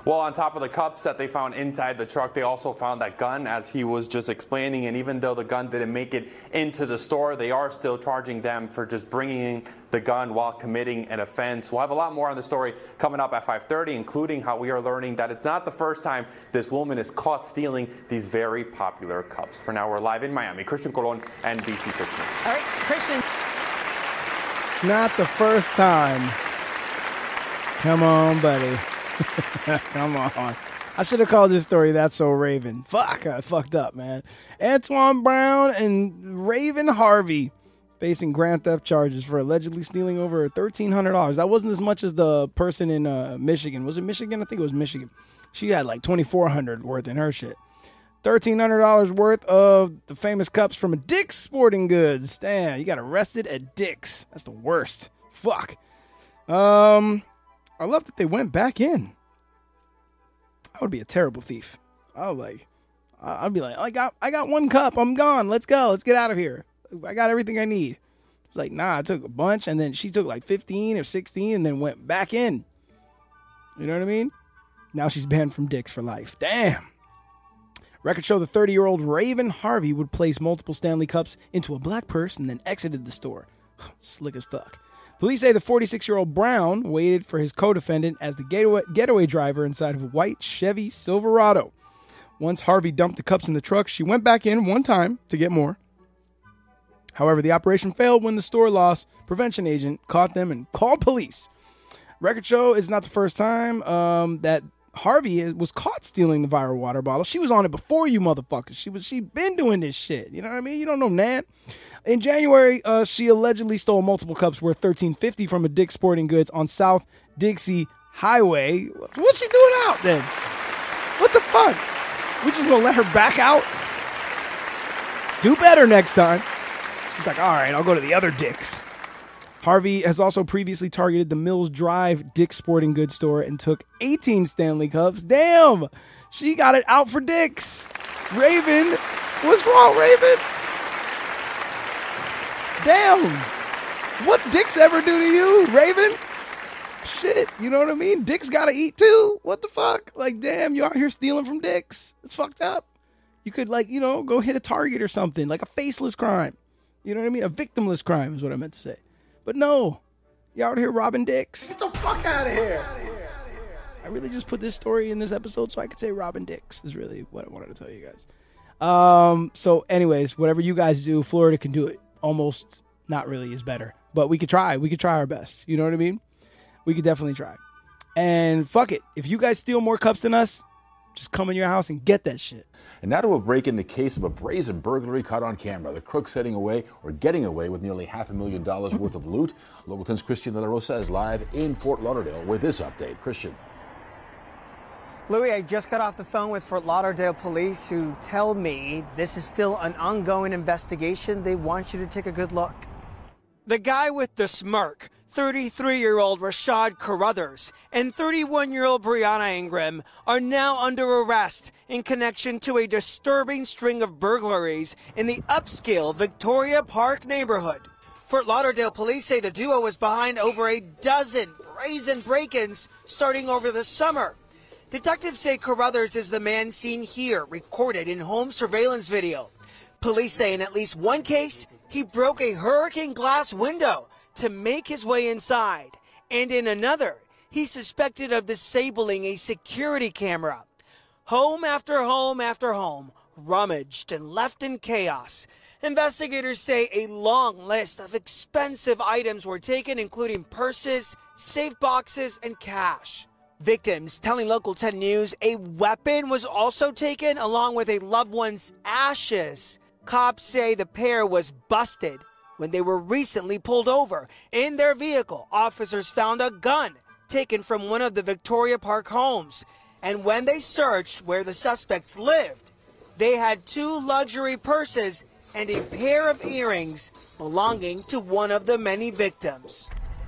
Well, on top of the cups that they found inside the truck, they also found that gun, as he was just explaining. And even though the gun didn't make it into the store, they are still charging them for just bringing the gun while committing an offense. We'll have a lot more on the story coming up at five thirty, including how we are learning that it's not the first time this woman is caught stealing these very popular cups. For now, we're live in Miami. Christian Colon, N B C six News. All right, Christian. Not the first time. Come on, buddy. Come on. I should have called this story That's So Raven. Fuck, I fucked up, man. Antoine Brown and Raven Harvey facing grand theft charges for allegedly stealing over thirteen hundred dollars. That wasn't as much as the person in uh, Michigan. Was it Michigan? I think it was Michigan. She had like twenty-four hundred dollars worth in her shit. thirteen hundred dollars worth of the famous cups from a Dick's Sporting Goods. Damn, you got arrested at Dick's. That's the worst. Fuck. Um, I love that they went back in. I would be a terrible thief. I would like, I'd be like, I got, I got one cup. I'm gone. Let's go. Let's get out of here. I got everything I need. It's like, nah, I took a bunch, and then she took like fifteen or sixteen, and then went back in. You know what I mean? Now she's banned from Dick's for life. Damn. Records show the thirty-year-old Raven Harvey would place multiple Stanley Cups into a black purse and then exited the store. Slick as fuck. Police say the forty-six-year-old Brown waited for his co-defendant as the getaway, getaway driver inside of a white Chevy Silverado. Once Harvey dumped the cups in the truck, she went back in one time to get more. However, the operation failed when the store loss prevention agent caught them and called police. Record show is not the first time um, that Harvey was caught stealing the viral water bottle. She was on it before you motherfuckers. She was she been doing this shit. You know what I mean? You don't know Nan. In January, uh, she allegedly stole multiple cups worth thirteen fifty from a Dick's Sporting Goods on South Dixie Highway. What's she doing out then? What the fuck? We just gonna let her back out? Do better next time. She's like, all right, I'll go to the other Dick's. Harvey has also previously targeted the Mills Drive Dick's Sporting Goods store and took eighteen Stanley Cups. Damn, she got it out for Dick's. Raven, what's wrong, Raven? Damn, what Dick's ever do to you, Raven? Shit, you know what I mean? Dick's gotta eat too. What the fuck? Like, damn, you out here stealing from Dick's. It's fucked up. You could, like, you know, go hit a Target or something, like a faceless crime. You know what I mean? A victimless crime is what I meant to say. But no, you out here robbing Dick's. Get the fuck out of here. I really just put this story in this episode so I could say robbing Dick's is really what I wanted to tell you guys. Um. So anyways, whatever you guys do, Florida can do it. Almost not really is better. But we could try. We could try our best. You know what I mean? We could definitely try. And fuck it. If you guys steal more cups than us, just come in your house and get that shit. And now to a break in the case of a brazen burglary caught on camera. The crooks heading away or getting away with nearly half a million dollars worth of loot. Local ten's Christian De La Rosa is live in Fort Lauderdale with this update. Christian. Louis, I just got off the phone with Fort Lauderdale police who tell me this is still an ongoing investigation. They want you to take a good look. The guy with the smirk, thirty-three-year-old Rashad Carruthers and thirty-one-year-old Brianna Ingram are now under arrest in connection to a disturbing string of burglaries in the upscale Victoria Park neighborhood. Fort Lauderdale police say the duo was behind over a dozen brazen break-ins starting over the summer. Detectives say Carruthers is the man seen here, recorded in home surveillance video. Police say in at least one case, he broke a hurricane glass window to make his way inside. And in another, he's suspected of disabling a security camera. Home after home after home, rummaged and left in chaos. Investigators say a long list of expensive items were taken, including purses, safe boxes, and cash. Victims telling Local ten News a weapon was also taken along with a loved one's ashes. Cops say the pair was busted when they were recently pulled over. In their vehicle, officers found a gun taken from one of the Victoria Park homes. And when they searched where the suspects lived, they had two luxury purses and a pair of earrings belonging to one of the many victims.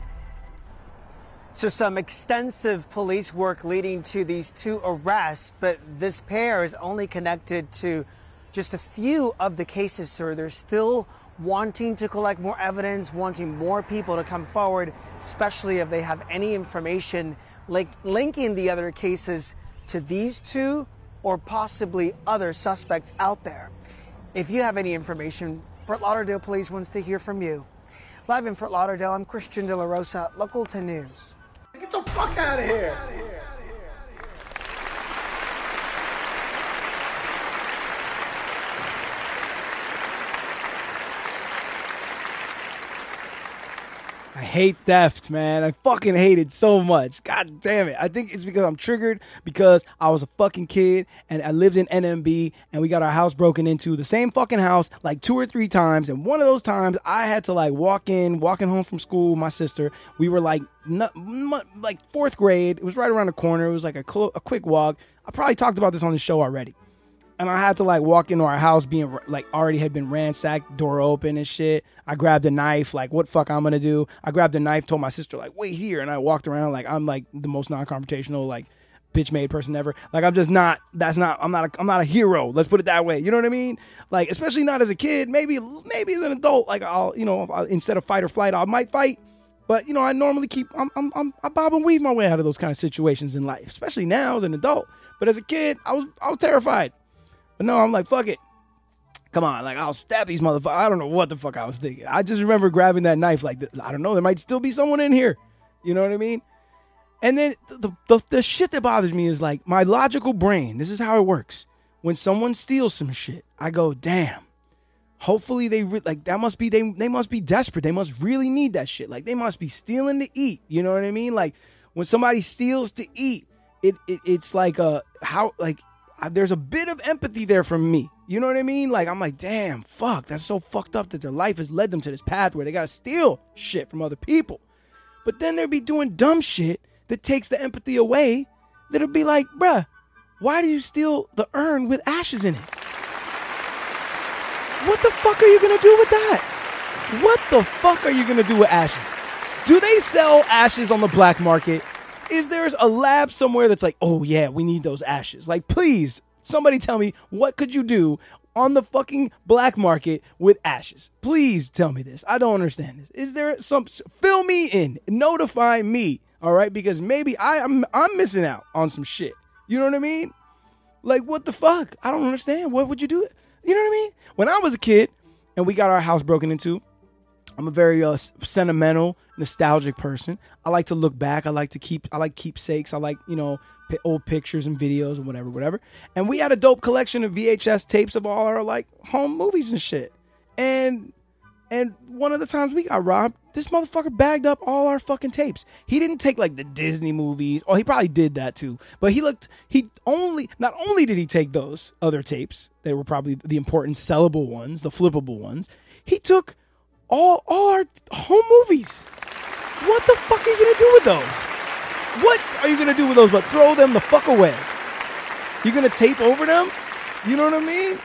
So some extensive police work leading to these two arrests, but this pair is only connected to just a few of the cases, sir. They're still wanting to collect more evidence, wanting more people to come forward, especially if they have any information like linking the other cases to these two or possibly other suspects out there. If you have any information, Fort Lauderdale Police wants to hear from you. Live in Fort Lauderdale, I'm Christian De La Rosa, Local ten News. Get the fuck out of here. I hate theft, man. I fucking hate it so much. God damn it. I think it's because I'm triggered because I was a fucking kid and I lived in N M B and we got our house broken into, the same fucking house, like two or three times. And one of those times I had to like walk in, walking home from school, my sister, we were like, not, like fourth grade. It was right around the corner. It was like a, cl- a quick walk. I probably talked about this on the show already. And I had to like walk into our house being like already had been ransacked, door open and shit. I grabbed a knife, like what fuck I'm gonna do. I grabbed a knife, told my sister like wait here, and I walked around like I'm like the most non-confrontational like bitch made person ever. Like I'm just not. That's not. I'm not. A, I'm not a hero. Let's put it that way. You know what I mean? Like especially not as a kid. Maybe maybe as an adult. Like I'll you know I'll, instead of fight or flight, I might fight. But you know I normally keep. I'm I'm I'm I bob and weave my way out of those kind of situations in life, especially now as an adult. But as a kid, I was I was terrified. But no, I'm like, fuck it. Come on, like, I'll stab these motherfuckers. I don't know what the fuck I was thinking. I just remember grabbing that knife like, I don't know, there might still be someone in here. You know what I mean? And then the, the, the shit that bothers me is like, my logical brain, this is how it works. When someone steals some shit, I go, damn. Hopefully they, re- like, that must be, they, they must be desperate. They must really need that shit. Like, they must be stealing to eat. You know what I mean? Like, when somebody steals to eat, it, it it's like, a how, like, there's a bit of empathy there from me. You know what I mean? Like, I'm like, damn, fuck, that's so fucked up that their life has led them to this path where they gotta steal shit from other people. But then they'll be doing dumb shit that takes the empathy away. That'll be like, bruh, why do you steal the urn with ashes in it? What the fuck are you gonna do with that? What the fuck are you gonna do with ashes? Do they sell ashes on the black market? Is there a lab somewhere that's like, oh yeah, we need those ashes? Like, please, somebody tell me, what could you do on the fucking black market with ashes? Please tell me this. I don't understand this. Is there some, fill me in, notify me, all right? Because maybe I, I'm, I'm missing out on some shit. You know what I mean? Like, what the fuck? I don't understand. What would you do? You know what I mean? When I was a kid and we got our house broken into, I'm a very uh, sentimental, nostalgic person. I like to look back. I like to keep, I like keepsakes. I like, you know, p- old pictures and videos and whatever, whatever. And we had a dope collection of V H S tapes of all our like home movies and shit. And, and one of the times we got robbed, this motherfucker bagged up all our fucking tapes. He didn't take like the Disney movies. Oh, he probably did that too. But he looked, he only, not only did he take those other tapes, they were probably the important sellable ones, the flippable ones. He took All all our home movies. What the fuck are you gonna do with those? What are you gonna do with those but throw them the fuck away? You gonna tape over them? You know what I mean?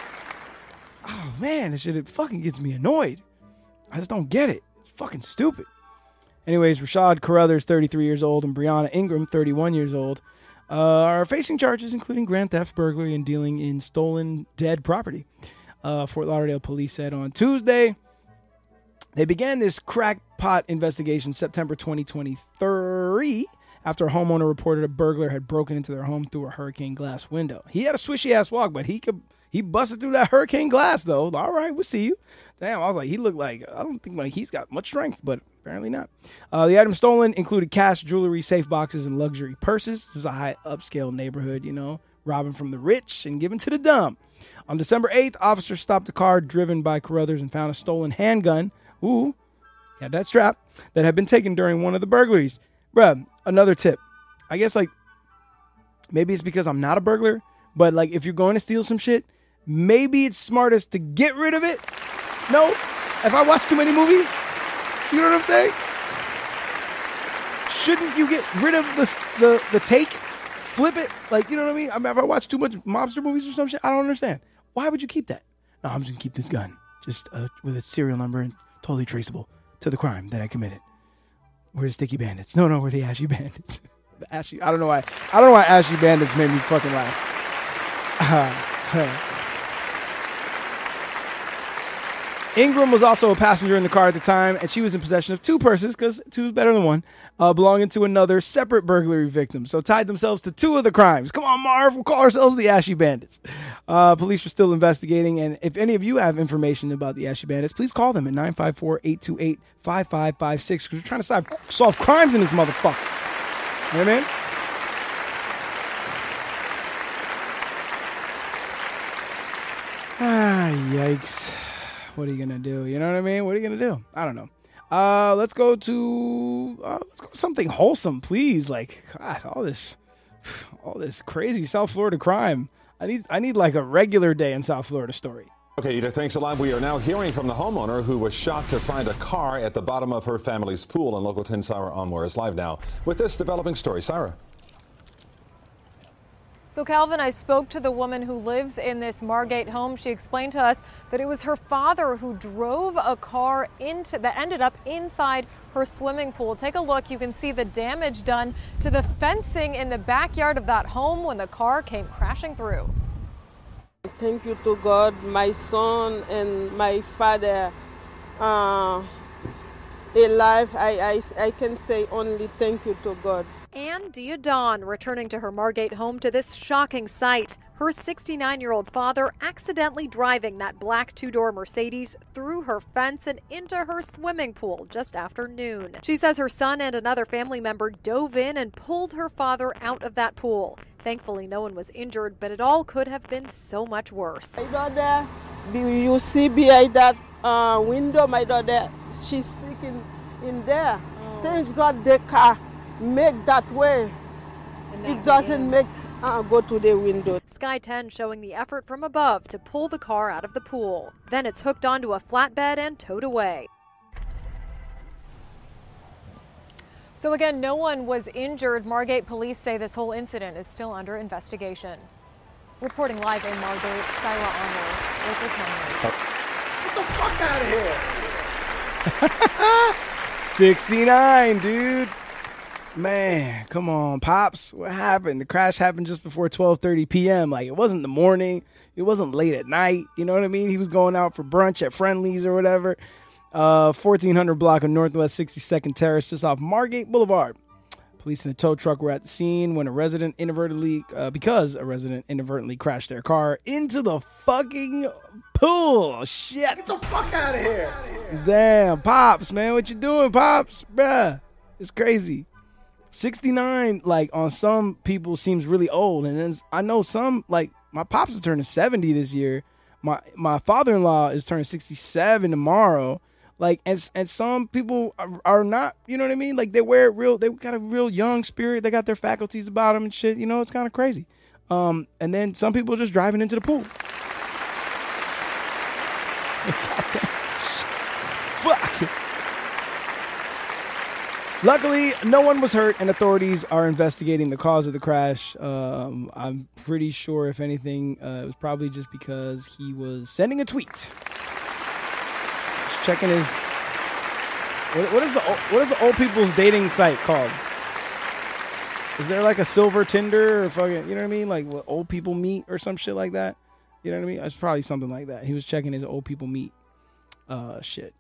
Oh man, this shit it fucking gets me annoyed. I just don't get it. It's fucking stupid. Anyways, Rashad Carruthers, thirty-three years old, and Brianna Ingram, thirty-one years old, uh, are facing charges including grand theft, burglary, and dealing in stolen dead property. Uh, Fort Lauderdale police said on Tuesday. They began this crackpot investigation September twenty twenty-three after a homeowner reported a burglar had broken into their home through a hurricane glass window. He had a swishy ass walk, but he could he busted through that hurricane glass though. All right, we'll see you. Damn, I was like, he looked like, I don't think like he's got much strength, but apparently not. Uh, the items stolen included cash, jewelry, safe boxes, and luxury purses. This is a high upscale neighborhood, you know, robbing from the rich and giving to the dumb. On December eighth, officers stopped a car driven by Carruthers and found a stolen handgun. Ooh, had that strap that had been taken during one of the burglaries. Bruh, another tip. I guess, like, maybe it's because I'm not a burglar, but, like, if you're going to steal some shit, maybe it's smartest to get rid of it. No? If I watch too many movies, you know what I'm saying? Shouldn't you get rid of the, the, the take? Flip it? Like, you know what I mean? I mean, if I watch too much mobster movies or some shit, I don't understand. Why would you keep that? No, I'm just going to keep this gun. Just uh, with its serial number and totally traceable to the crime that I committed. We're the Sticky Bandits. No, no, we're the Ashy Bandits. The Ashy. I don't know why. I don't know why Ashy Bandits made me fucking laugh. Uh, Ingram was also a passenger in the car at the time, and she was in possession of two purses, because two is better than one, uh, belonging to another separate burglary victim. So tied themselves to two of the crimes. Come on, Marv, we'll call ourselves the Ashy Bandits. Uh, police are still investigating, and if any of you have information about the Ashy Bandits, please call them at nine five four, eight two eight, five five five six, because we're trying to solve, solve crimes in this motherfucker. You know what I mean? Ah, yikes. What are you going to do? You know what I mean? What are you going to do? I don't know. Uh, let's go to uh, let's go to something wholesome, please. Like, God, all this all this crazy South Florida crime. I need I need like a regular day in South Florida story. Okay, Ida, thanks a lot. We are now hearing from the homeowner who was shocked to find a car at the bottom of her family's pool. And Local ten Sarah Onwar is live now with this developing story. Sarah. So, Calvin, I spoke to the woman who lives in this Margate home. She explained to us that it was her father who drove a car into that ended up inside her swimming pool. Take a look. You can see the damage done to the fencing in the backyard of that home when the car came crashing through. Thank you to God, my son and my father uh, alive. I, I, I can say only thank you to God. Ann Diodon returning to her Margate home to this shocking sight. Her sixty-nine-year-old father accidentally driving that black two-door Mercedes through her fence and into her swimming pool just after noon. She says her son and another family member dove in and pulled her father out of that pool. Thankfully, no one was injured, but it all could have been so much worse. My daughter, you see behind that uh, window, my daughter, she's sick in, in there. Oh. Thank God the car make that way. It doesn't make uh, go to the window. Sky ten showing the effort from above to pull the car out of the pool. Then it's hooked onto a flatbed and towed away. So again, no one was injured. Margate police say this whole incident is still under investigation. Reporting live in Margate, Syra Onwar, Local ten. Get the fuck out of here! sixty-nine, dude. Man, come on, Pops. What happened? The crash happened just before twelve thirty p.m. Like, it wasn't the morning. It wasn't late at night. You know what I mean? He was going out for brunch at Friendly's or whatever. Uh, fourteen hundred block of Northwest sixty-second Terrace, just off Margate Boulevard. Police in a tow truck were at the scene when a resident inadvertently, uh, because a resident inadvertently crashed their car into the fucking pool. Shit. Get the fuck out of here. Damn, Pops, man. What you doing, Pops? Bruh, it's crazy. sixty-nine, like, on some people seems really old. And then I know some, like, my Pops is turning seventy this year. My my father-in-law is turning sixty-seven tomorrow. Like, and, and some people are, are not, you know what I mean? Like, they wear it real, they got a real young spirit. They got their faculties about them and shit. You know, it's kind of crazy. Um, and then some people are just driving into the pool. Fuck. Luckily, no one was hurt, and authorities are investigating the cause of the crash. Um, I'm pretty sure, if anything, uh, it was probably just because he was sending a tweet. Just checking his. What, what is the what is the old people's dating site called? Is there like a silver Tinder or fucking, you know what I mean? Like what old people meet or some shit like that? You know what I mean? It's probably something like that. He was checking his old people meet. Uh, shit.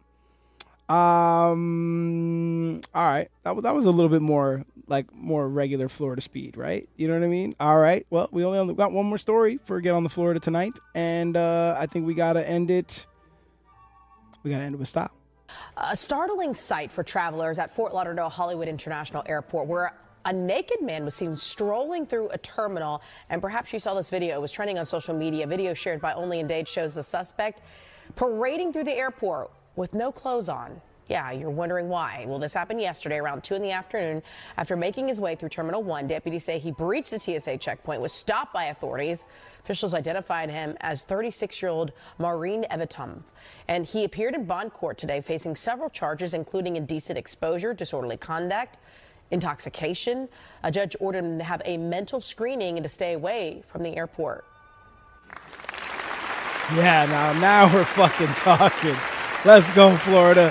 Um. All right. That was that was a little bit more like more regular Florida speed, right? You know what I mean? All right. Well, we only got one more story for Get on the Florida tonight, and uh, I think we gotta end it. We gotta end it with style. A startling sight for travelers at Fort Lauderdale Hollywood International Airport, where a naked man was seen strolling through a terminal, and perhaps you saw this video. It was trending on social media. Video shared by Only in Dade shows the suspect parading through the airport with no clothes on. Yeah, you're wondering why. Well, this happened yesterday around two in the afternoon. After making his way through Terminal one, deputies say he breached the T S A checkpoint, was stopped by authorities. Officials identified him as thirty-six-year-old Maureen Evitum, and he appeared in bond court today facing several charges, including indecent exposure, disorderly conduct, intoxication. A judge ordered him to have a mental screening and to stay away from the airport. Yeah, now now we're fucking talking. Let's go, Florida.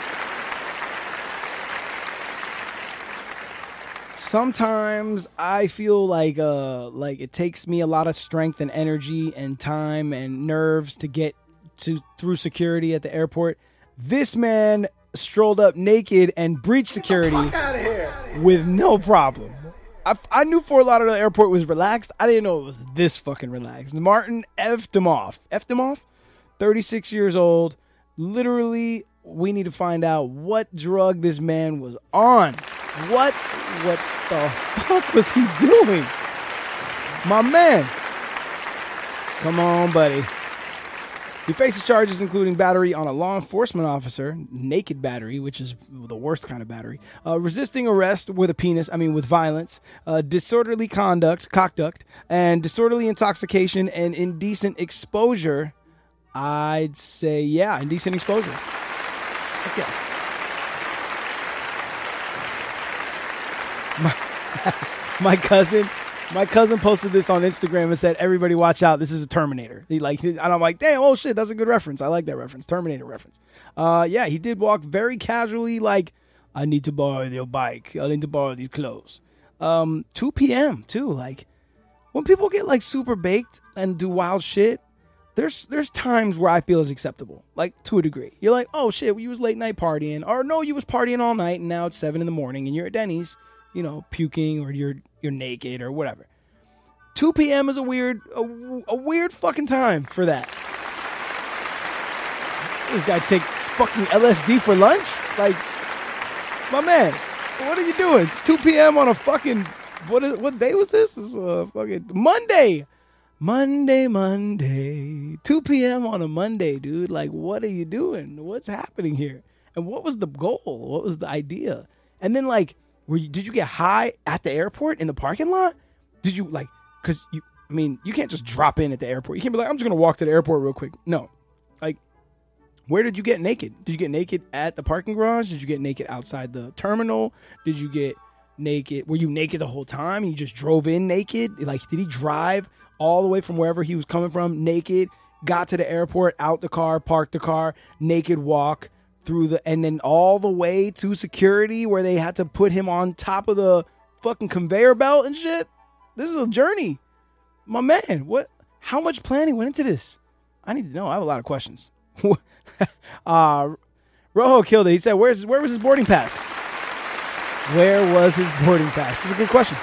Sometimes I feel like uh like it takes me a lot of strength and energy and time and nerves to get to through security at the airport. This man strolled up naked and breached security with no problem. I, I knew Fort Lauderdale Airport was relaxed. I didn't know it was this fucking relaxed. Martin effed him off. Effed him off? thirty-six years old. Literally, we need to find out what drug this man was on. What, what the fuck was he doing? My man. Come on, buddy. He faces charges including battery on a law enforcement officer, naked battery, which is the worst kind of battery, uh, resisting arrest with a penis, I mean with violence, uh, disorderly conduct, cockduct, and disorderly intoxication and indecent exposure. I'd say, yeah, indecent exposure. Okay. My, my cousin... My cousin posted this on Instagram and said, everybody watch out, this is a Terminator. He like, and I'm like, damn, oh shit, that's a good reference. I like that reference, Terminator reference. Uh, yeah, he did walk very casually like, I need to borrow your bike. I need to borrow these clothes. Um, two p.m. too. Like, when people get like super baked and do wild shit, there's there's times where I feel is acceptable, like to a degree. You're like, oh shit, well, you was late night partying, or no, you was partying all night and now it's seven in the morning and you're at Denny's, you know, puking or you're you're naked or whatever. two p.m. is a weird, a, a weird fucking time for that. This guy take fucking L S D for lunch? Like, my man, what are you doing? It's two p.m. on a fucking, what is, what day was this? This is a fucking Monday. Monday, Monday. two p.m. on a Monday, dude. Like, what are you doing? What's happening here? And what was the goal? What was the idea? And then, like, Were you, did you get high at the airport in the parking lot? Did you like, cause you, I mean, you can't just drop in at the airport. You can't be like, I'm just going to walk to the airport real quick. No. Like, where did you get naked? Did you get naked at the parking garage? Did you get naked outside the terminal? Did you get naked? Were you naked the whole time and you just drove in naked? Like, did he drive all the way from wherever he was coming from naked, got to the airport, out the car, parked the car, naked walk through the, and then all the way to security where they had to put him on top of the fucking conveyor belt and shit? This is a journey. My man, what, how much planning went into this? I need to know. I have a lot of questions. uh, Rojo killed it. He said, Where's where was his boarding pass? Where was his boarding pass? This is a good question.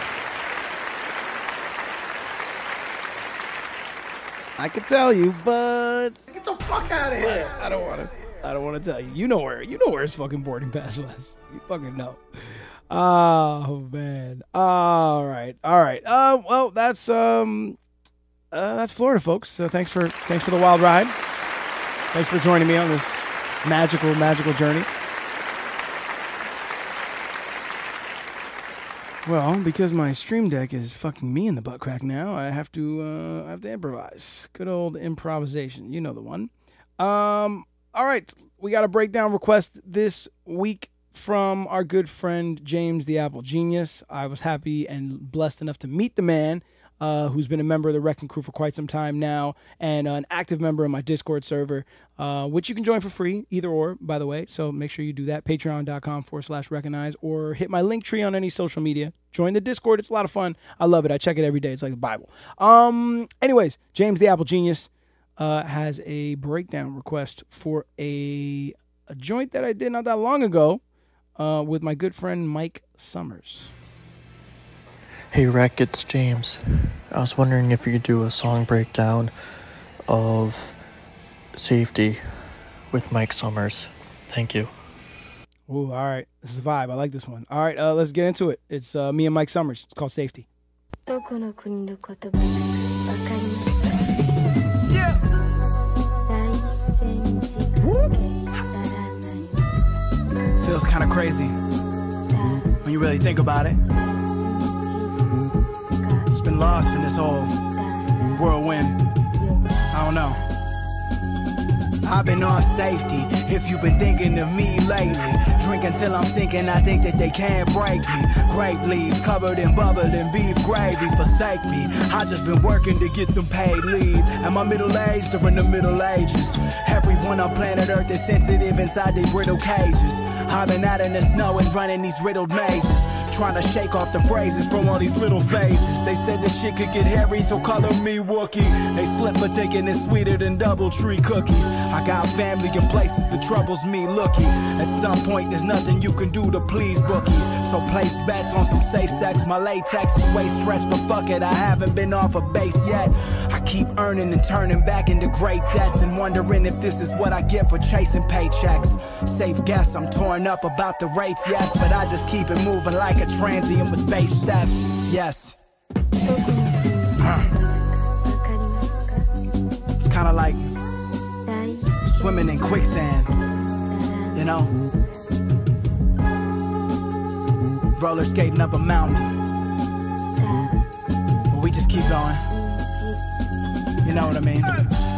I could tell you, but get the fuck out of here. I, I don't want to. I don't want to tell you. You know where. You know where his fucking boarding pass was. You fucking know. Oh man. All right. All right. Uh. Well, that's um. Uh. That's Florida, folks. So thanks for thanks for the wild ride. Thanks for joining me on this magical, magical journey. Well, because my Stream Deck is fucking me in the butt crack now, I have to uh, I have to improvise. Good old improvisation. You know the one. Um. All right, we got a breakdown request this week from our good friend James the Apple Genius. I was happy and blessed enough to meet the man, uh, who's been a member of the Wrecking Crew for quite some time now, and uh, an active member of my Discord server, uh, which you can join for free, either or, by the way. So make sure you do that, patreon.com forward slash recognize, or hit my link tree on any social media. Join the Discord. It's a lot of fun. I love it. I check it every day. It's like the Bible. Um. Anyways, James the Apple Genius Uh, has a breakdown request for a, a joint that I did not that long ago uh, with my good friend Mike Summers. Hey Rec, it's James. I was wondering if you could do a song breakdown of Safety with Mike Summers. Thank you. Ooh, all right. This is a vibe. I like this one. All right, uh, let's get into it. It's uh, me and Mike Summers. It's called Safety. Feels kind of crazy when you really think about it. It's been lost in this whole whirlwind. I don't know. I've been on safety, if you've been thinking of me lately. Drink until I'm sinking, I think that they can't break me. Grape leaves covered in bubbling beef gravy, forsake me. I just been working to get some paid leave. Am I middle-aged or in the Middle Ages? Everyone on planet Earth is sensitive inside their brittle cages. I've been out in the snow and running these riddled mazes. trying to shake off the phrases from all these little phases. They said this shit could get hairy, so color me Wookie. They slip for thinking it's sweeter than Doubletree cookies. I got family in places that troubles me looking. At some point, there's nothing you can do to please bookies. So place bets on some safe sex. My latex is way stretched, but fuck it, I haven't been off a base yet. I keep earning and turning back into great debts and wondering if this is what I get for chasing paychecks. Safe guess, I'm torn up about the rates, yes, but I just keep it moving like a transient with bass steps, yes. Uh. It's kind of like swimming in quicksand, you know? Roller skating up a mountain, but we just keep going. You know what I mean?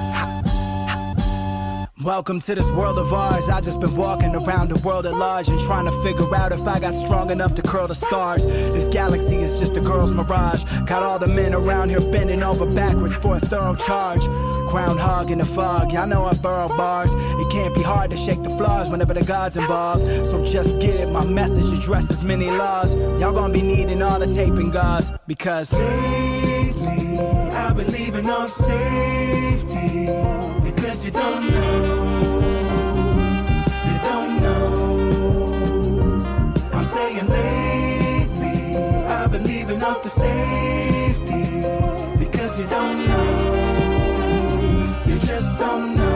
Welcome to this world of ours. I just been walking around the world at large and trying to figure out if I got strong enough to curl the stars. This galaxy is just a girl's mirage. Got all the men around here bending over backwards for a thorough charge. Groundhog in the fog, y'all know I burrow bars. It can't be hard to shake the flaws whenever the God's involved. So just get it, my message addresses many laws. Y'all gonna be needing all the tape and gauze. Because lately, I've been leaving off safety. Because you don't know, you don't know. I'm saying lately, I've been leaving off the safety. Because you don't know, you just don't know.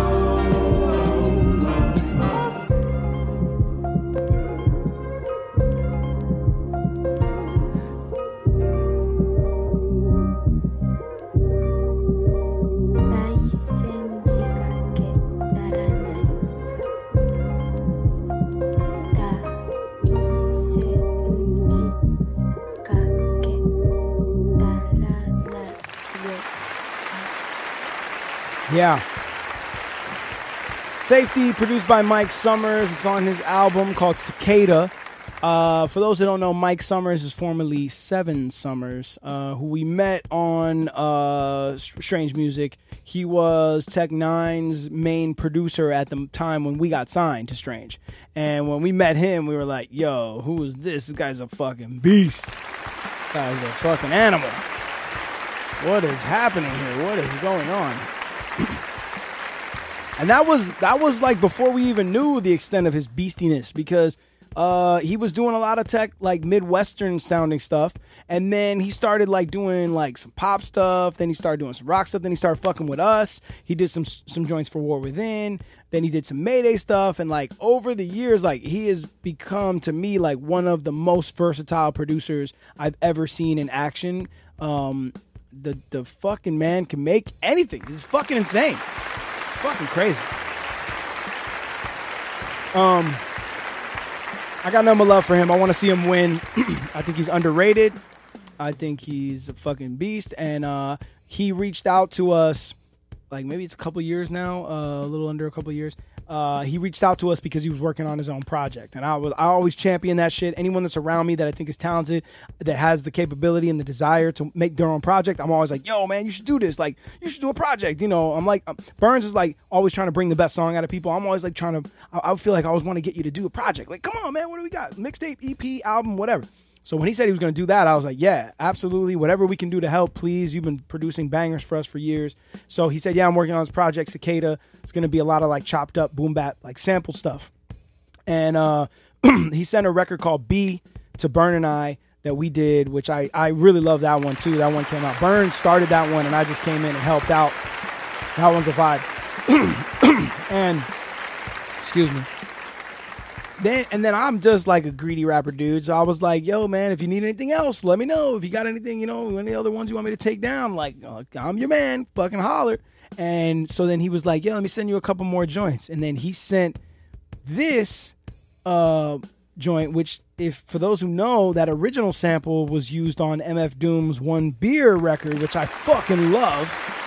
Yeah. Safety, produced by Mike Summers. It's on his album called Cicada. Uh, for those who don't know, Mike Summers is formerly Seven Summers, uh, who we met on uh, Strange Music. He was Tech Nine's main producer at the time when we got signed to Strange. And when we met him, we were like, yo, who is this? This guy's a fucking beast. This guy's a fucking animal. What is happening here? What is going on? And that was that was like before we even knew the extent of his beastiness, because uh, he was doing a lot of tech, like Midwestern sounding stuff, and then he started like doing like some pop stuff. Then he started doing some rock stuff. Then he started fucking with us. He did some some joints for War Within. Then he did some Mayday stuff, and like over the years, like he has become to me like one of the most versatile producers I've ever seen in action. Um, the the fucking man can make anything. It's fucking insane. Fucking crazy. Um, I got nothing but love for him. I want to see him win. I think he's underrated. I think he's a fucking beast. And uh, he reached out to us, like maybe it's a couple years now, uh, a little under a couple years. Uh, he reached out to us because he was working on his own project, and I was I always champion that shit. Anyone that's around me that I think is talented, that has the capability and the desire to make their own project, I'm always like, yo, man, you should do this. Like, you should do a project. You know, I'm like, um, Burns is like always trying to bring the best song out of people. I'm always like trying to. I, I feel like I always want to get you to do a project. Like, come on, man, what do we got? Mixtape, E P, album, whatever. So when he said he was going to do that, I was like, yeah, absolutely. Whatever we can do to help, please. You've been producing bangers for us for years. So he said, yeah, I'm working on this project, Cicada. It's going to be a lot of like chopped up boom bap, like sample stuff. And uh, he sent a record called B to Burn and I that we did, which I, I really love that one too. That one came out. Burn started that one and I just came in and helped out. That one's a vibe. And, excuse me. Then and then I'm just like a greedy rapper dude. So I was like, yo, man, if you need anything else, let me know. If you got anything, you know, any other ones you want me to take down, like, uh, I'm your man, fucking holler. And so then he was like, yeah, let me send you a couple more joints. And then he sent this uh, joint, which, if for those who know, that original sample was used on M F Doom's One Beer record, which I fucking love.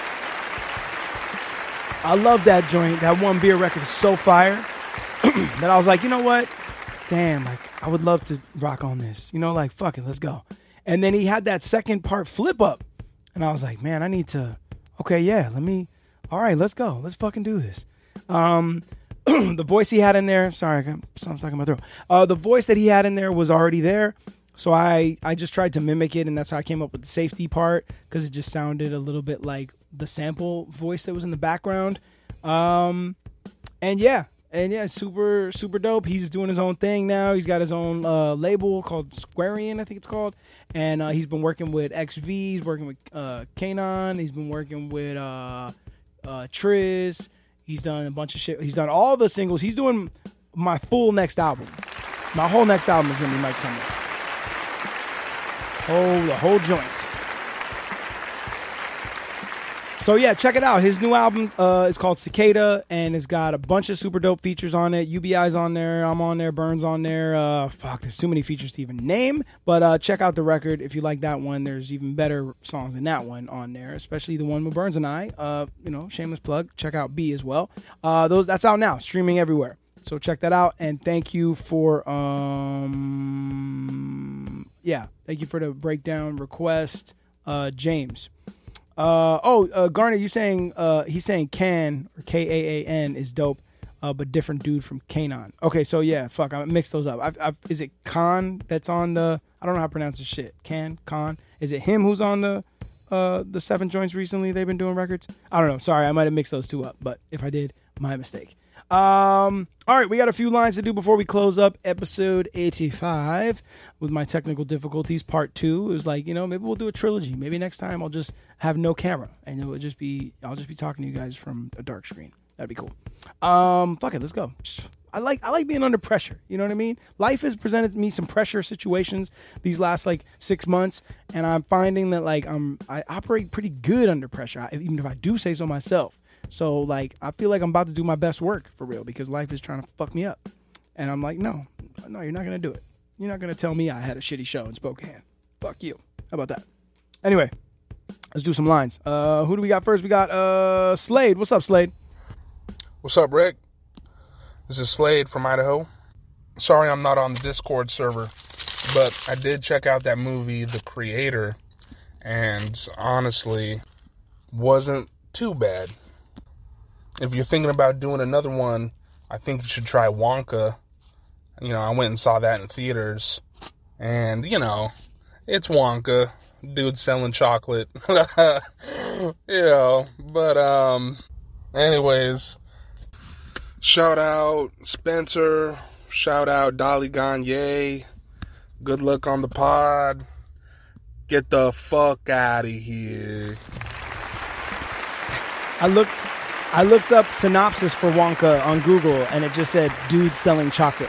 I love that joint. That One Beer record is so fire. That I was like, you know what? Damn, like, I would love to rock on this. You know, like, fuck it, let's go. And then he had that second part flip up. And I was like, man, I need to, okay, yeah, let me, all right, let's go. Let's fucking do this. Um, the voice he had in there, sorry, I got something stuck in my throat. Uh, the voice that he had in there was already there. So I, I just tried to mimic it, and that's how I came up with the safety part, because it just sounded a little bit like the sample voice that was in the background. Um, and yeah, and yeah, super, super dope. He's doing his own thing now. He's got his own uh, label called Squarian, I think it's called. And uh, he's been working with X V. He's working with uh, Kanon. He's been working with uh, uh, Triz. He's done a bunch of shit. He's done all the singles. He's doing my full next album. My whole next album is going to be Mike Summer. Oh, the whole joint. So yeah, check it out. His new album uh, is called Cicada, and it's got a bunch of super dope features on it. U B I's on there. I'm on there. Burns on there. Uh, fuck, there's too many features to even name. But uh, check out the record if you like that one. There's even better songs than that one on there, especially the one with Burns and I. Uh, you know, shameless plug. Check out B as well. Uh, those that's out now, streaming everywhere. So check that out. And thank you for um, yeah, thank you for the breakdown request, uh, James. Uh, oh, uh, Garner, you saying uh, he's saying Can or K A A N is dope, uh, but different dude from Kanon. Okay, so yeah, fuck, I mixed those up. I've, I've, is it Khan that's on the? I don't know how to pronounce this shit. Can Khan? Is it him who's on the uh, the seven joints recently? They've been doing records. I don't know. Sorry, I might have mixed those two up, but if I did, my mistake. Um, all right, we got a few lines to do before we close up episode eighty-five with my technical difficulties part two. It was like, you know, maybe we'll do a trilogy. Maybe next time I'll just have no camera and it will just be, I'll just be talking to you guys from a dark screen. That'd be cool. Um, fuck it, let's go. I like, I like being under pressure. You know what I mean? Life has presented me some pressure situations these last like six months. And I'm finding that like, I'm, I operate pretty good under pressure, even if I do say so myself. So, like, I feel like I'm about to do my best work, for real, because life is trying to fuck me up. And I'm like, no, no, you're not going to do it. You're not going to tell me I had a shitty show in Spokane. Fuck you. How about that? Anyway, let's do some lines. Uh, who do we got first? We got uh, Slade. What's up, Slade? What's up, Rick? This is Slade from Idaho. Sorry I'm not on the Discord server, but I did check out that movie, The Creator, and honestly, wasn't too bad. If you're thinking about doing another one, I think you should try Wonka. You know, I went and saw that in theaters. And, you know, it's Wonka. Dude selling chocolate. You know, but, um, anyways. Shout out Spencer. Shout out Dolly Gagne. Good luck on the pod. Get the fuck out of here. I looked... I looked up synopsis for Wonka on Google, and it just said, dude selling chocolate.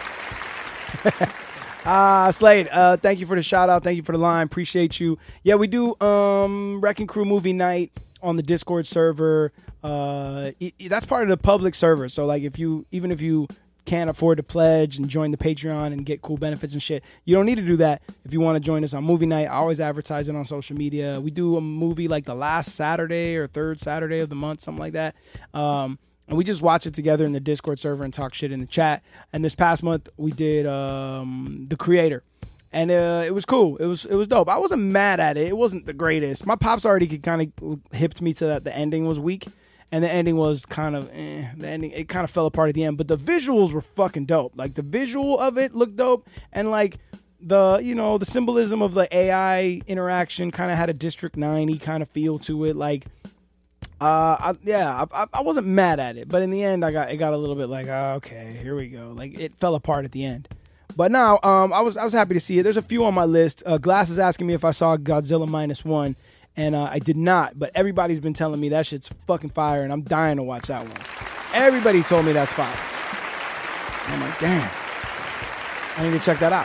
Ah, Slade, uh, thank you for the shout-out. Thank you for the line. Appreciate you. Yeah, we do um, Wrecking Crew Movie Night on the Discord server. Uh, it, it, that's part of the public server. So, like, if you even if you can't afford to pledge and join the Patreon and get cool benefits and shit, you don't need to do that if you want to join us on movie night. I always advertise it on social media. We do a movie like the last Saturday or third Saturday of the month, something like that. Um, and we just watch it together in the Discord server and talk shit in the chat. And this past month we did um, The Creator. And uh, it was cool. It was it was dope. I wasn't mad at it. It wasn't the greatest. My pops already could kind of hipped me to that the ending was weak. And the ending was kind of, eh, the ending, it kind of fell apart at the end. But the visuals were fucking dope. Like, the visual of it looked dope. And, like, the, you know, the symbolism of the A I interaction kind of had a District nine-y kind of feel to it. Like, uh, I, yeah, I, I wasn't mad at it. But in the end, I got it got a little bit like, oh, okay, here we go. Like, it fell apart at the end. But now, um, I was I was happy to see it. There's a few on my list. Uh, Glass is asking me if I saw Godzilla Minus One. And uh, I did not, but everybody's been telling me that shit's fucking fire, and I'm dying to watch that one. Everybody told me that's fire. And I'm like, damn. I need to check that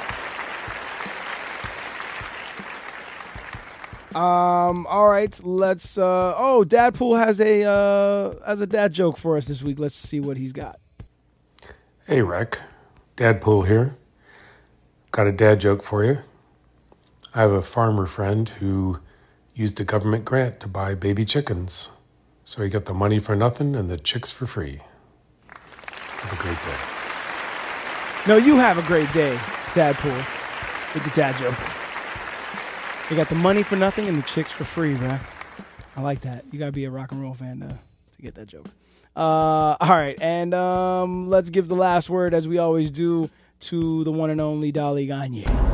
out. Um. All right. Let's. Uh, oh, Dadpool has a uh, has a dad joke for us this week. Let's see what he's got. Hey, Rec. Dadpool here. Got a dad joke for you. I have a farmer friend who used a government grant to buy baby chickens. So he got the money for nothing and the chicks for free. Have a great day. No, you have a great day, Dadpool, with the dad joke. You got the money for nothing and the chicks for free, man. I like that. You got to be a rock and roll fan to, to get that joke. Uh, all right, and um, let's give the last word, as we always do, to the one and only Dolly Gagne.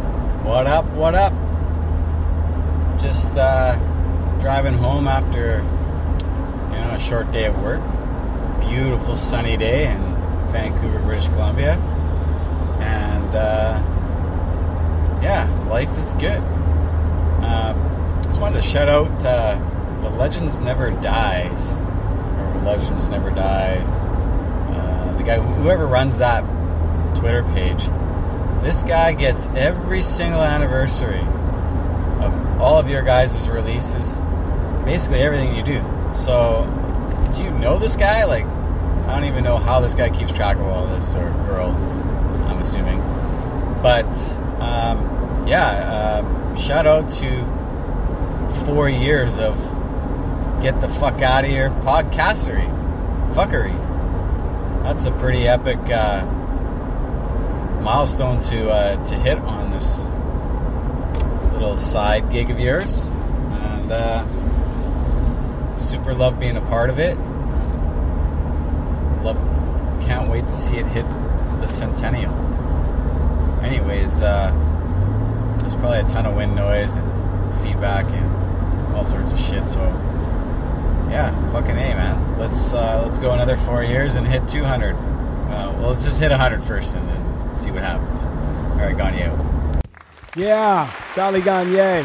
What up, what up? Just uh, driving home after, you know, a short day of work. Beautiful sunny day in Vancouver, British Columbia. And, uh, yeah, life is good. Uh, just wanted to shout out uh, the Legends Never Dies. Or Legends Never Die. Uh, the guy, whoever runs that Twitter page, this guy gets every single anniversary of all of your guys' releases, basically everything you do. So, do you know this guy? Like, I don't even know how this guy keeps track of all this, or girl, I'm assuming. But, um, yeah, uh, shout out to four years of get the fuck out of here podcastery, fuckery. That's a pretty epic uh, milestone to uh, to hit on this little side gig of yours, and uh, super love being a part of it. Love, can't wait to see it hit the centennial. Anyways, uh, there's probably a ton of wind noise and feedback and all sorts of shit. So yeah, fucking A, man. Let's uh, let's go another four years and hit two hundred. Uh, well, let's just hit one hundred first and then see what happens. All right, Gagne. Yeah, Dolly Gagne.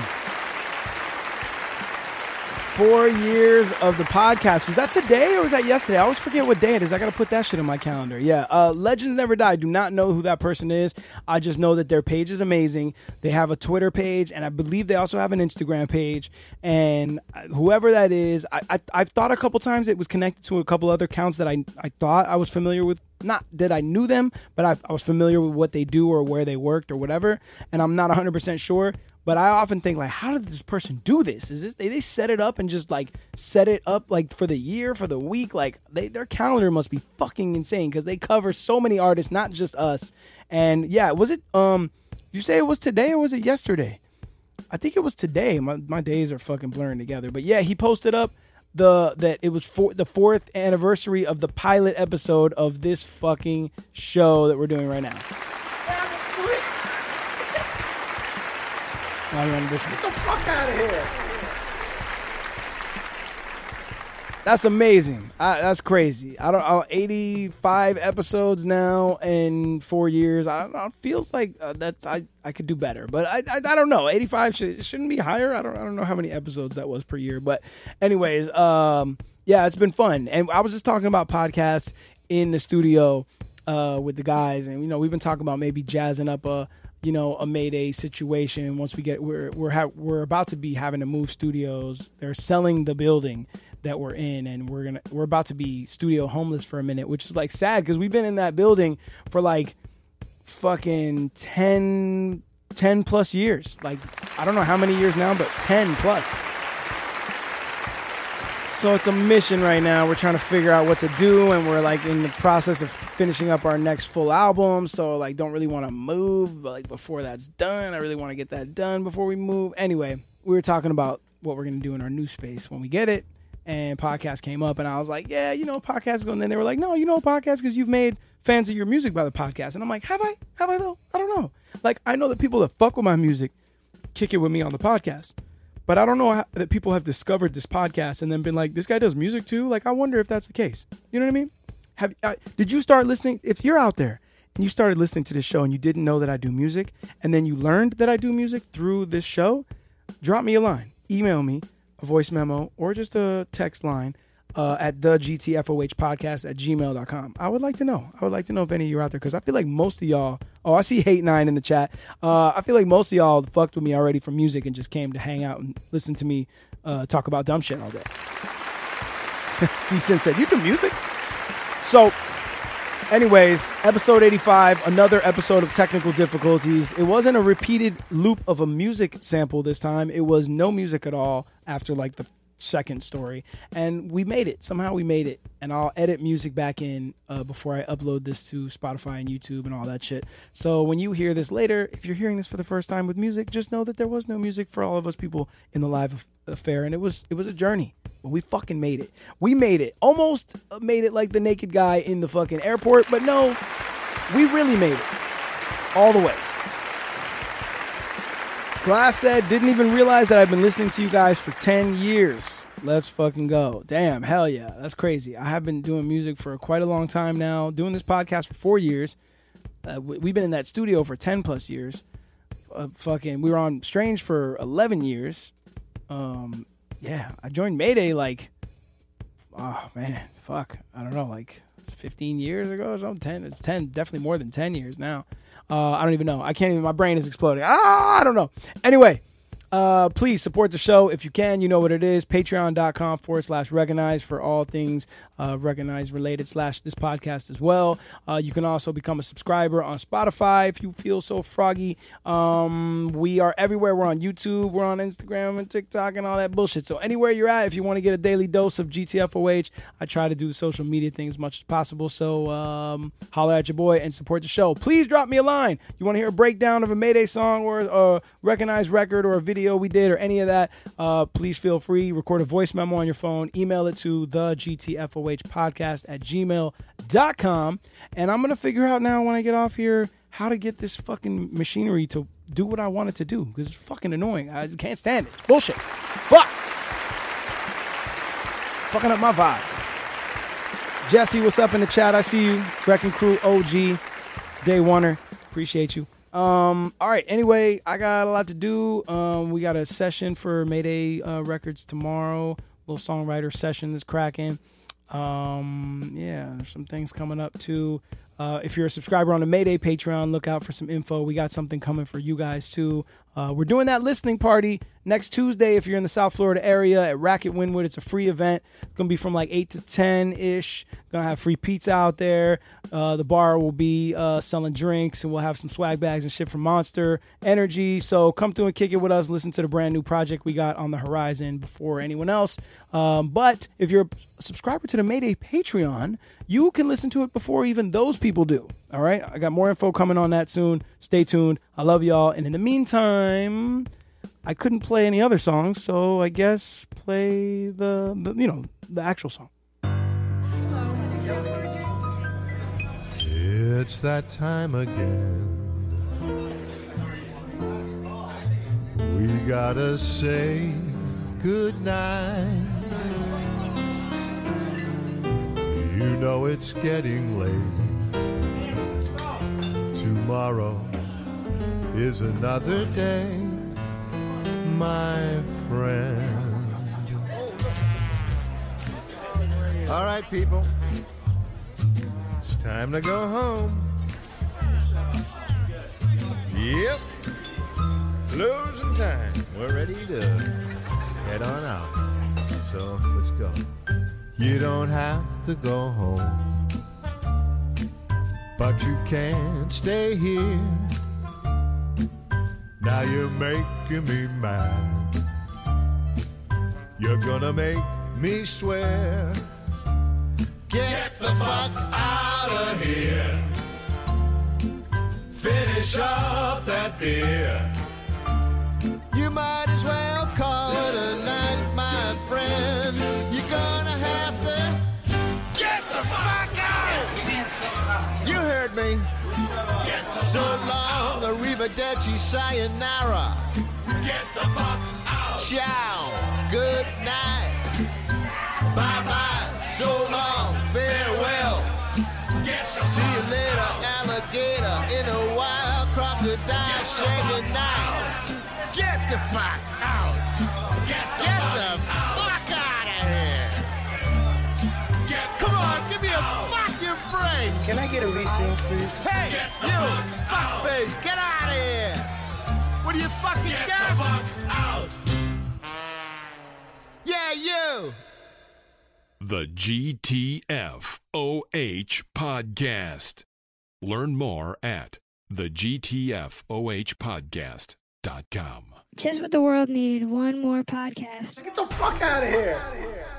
Four years of the podcast. Was that today or was that yesterday? I always forget what day it is. I got to put that shit in my calendar. Yeah. Uh, Legends Never Die. I do not know who that person is. I just know that their page is amazing. They have a Twitter page, and I believe they also have an Instagram page. And whoever that is, I, I, I've thought a couple times it was connected to a couple other accounts that I, I thought I was familiar with. Not that I knew them, but I, I was familiar with what they do or where they worked or whatever. And I'm not one hundred percent sure. But I often think, like, how did this person do this? Is this they, they set it up and just like set it up like for the year, for the week? Like they, their calendar must be fucking insane because they cover so many artists, not just us. And yeah, was it? Um, you say it was today or was it yesterday? I think it was today. My my days are fucking blurring together. But yeah, he posted up the that it was for the fourth anniversary of the pilot episode of this fucking show that we're doing right now. Get the fuck out of here. That's amazing. I, that's crazy. I don't. I, eighty-five episodes now in four years. I don't know. It feels like uh, that's. I, I could do better, but I I, I don't know. eighty-five should, shouldn't be higher. I don't. I don't know how many episodes that was per year. But anyways, um, yeah, it's been fun. And I was just talking about podcasts in the studio uh, with the guys, and you know, we've been talking about maybe jazzing up a. you know, a Mayday situation. Once we get, we're we're ha- we're about to be having to move studios. They're selling the building that we're in, and we're gonna we're about to be studio homeless for a minute, which is like sad because we've been in that building for like fucking ten, ten plus years. Like I don't know how many years now, but ten plus. So it's a mission right now. We're trying to figure out what to do, and we're like in the process of finishing up our next full album. So like, don't really want to move, but like before that's done, I really want to get that done before we move. Anyway, we were talking about what we're gonna do in our new space when we get it, and podcast came up, and I was like, yeah, you know, podcast. And then they were like, no, you know, podcast because you've made fans of your music by the podcast. And I'm like, have I? Have I though? I don't know. Like, I know that people that fuck with my music kick it with me on the podcast. But I don't know how, that people have discovered this podcast and then been like, this guy does music too? Like, I wonder if that's the case. You know what I mean? Have uh, Did you start listening? If you're out there and you started listening to this show and you didn't know that I do music, and then you learned that I do music through this show, drop me a line. Email me a voice memo or just a text line uh, at the G T F O H podcast at gmail dot com. I would like to know. I would like to know if any of you are out there because I feel like most of y'all, oh, I see Hate Nine in the chat. Uh, I feel like most of y'all fucked with me already for music and just came to hang out and listen to me uh, talk about dumb shit all day. Decent said, you do music? So, anyways, episode eighty-five, another episode of technical difficulties. It wasn't a repeated loop of a music sample this time. It was no music at all after like the second story, and we made it. Somehow we made it, and I'll edit music back in uh, before I upload this to Spotify and YouTube and all that shit. So when you hear this later, if you're hearing this for the first time with music, just know that there was no music for all of us people in the live affair, and it was it was a journey. But we fucking made it. We made it. Almost made it like the naked guy in the fucking airport, but no, we really made it all the way. Glass said, didn't even realize that I've been listening to you guys for ten years. Let's fucking go. Damn, hell yeah. That's crazy. I have been doing music for quite a long time now, doing this podcast for four years. Uh, we've been in that studio for ten plus years. Uh, fucking, we were on Strange for eleven years. Um, yeah, I joined Mayday like, oh man, fuck. I don't know, like fifteen years ago or something. ten, it's ten, definitely more than ten years now. Uh, I don't even know. I can't even, my brain is exploding. Ah, I don't know. Anyway, uh, please support the show if you can. You know what it is. Patreon.com forward slash recognize for all things uh, recognize related slash this podcast as well. Uh, you can also become a subscriber on Spotify if you feel so froggy. Um, we are everywhere. We're on YouTube. We're on Instagram and TikTok and all that bullshit. So anywhere you're at, if you want to get a daily dose of G T F O H, I try to do the social media thing as much as possible. So um, holler at your boy and support the show. Please drop me a line. You want to hear a breakdown of a Mayday song or a recognized record or a video we did or any of that, uh, please feel free. Record a voice memo on your phone. Email it to the G T F O H podcast at gmail dot com. And I'm going to figure out now when I get off here how to get this fucking machinery to do what I want it to do, because it's fucking annoying. I can't stand it. It's bullshit. Fuck. Fucking up my vibe. Jesse, what's up in the chat? I see you. Wrecking Crew O G. Day Oneer. Appreciate you. Um, all right. Anyway, I got a lot to do. Um, we got a session for Mayday uh, Records tomorrow. Little songwriter session that's cracking. Um, yeah, there's some things coming up too. Uh, if you're a subscriber on the Mayday Patreon, look out for some info. We got something coming for you guys too. Uh, we're doing that listening party next Tuesday if you're in the South Florida area at Racket Wynwood. It's a free event. It's going to be from like eight to ten-ish. Going to have free pizza out there. Uh, the bar will be uh, selling drinks, and we'll have some swag bags and shit from Monster Energy. So come through and kick it with us. Listen to the brand new project we got on the horizon before anyone else. Um, but if you're a subscriber to the Mayday Patreon, you can listen to it before even those people do. All right? I got more info coming on that soon. Stay tuned. I love y'all. And in the meantime, I couldn't play any other songs, so I guess play the, the you know, the actual song. It's that time again. We gotta say goodnight. You know it's getting late. Tomorrow is another day, my friend. All right, people. It's time to go home. Yep. Losing time. We're ready to head on out. So let's go. You don't have to go home, but you can't stay here. Now you're making me mad. You're gonna make me swear. Get the fuck out of here. Finish up that beer. You might as well call it a night, my friend. You're gonna have to get the fuck out. You heard me. So long, arrivederci, sayonara. Get the fuck out. Ciao. Good night. Bye bye. So long. Farewell. See you later, alligator in a wild crocodile shaking night. Get the fuck out. Get the, Get the fuck out of here. Get Come on, give me a fucking break. Can I get a refill, please? Hey, get you, fuckface, get out of here. What do you fucking Get got? the fuck out. Yeah, you. The G T F O H Podcast. Learn more at the G T F O H podcast dot com. Just what the world needed. One more podcast. Get the fuck out of here.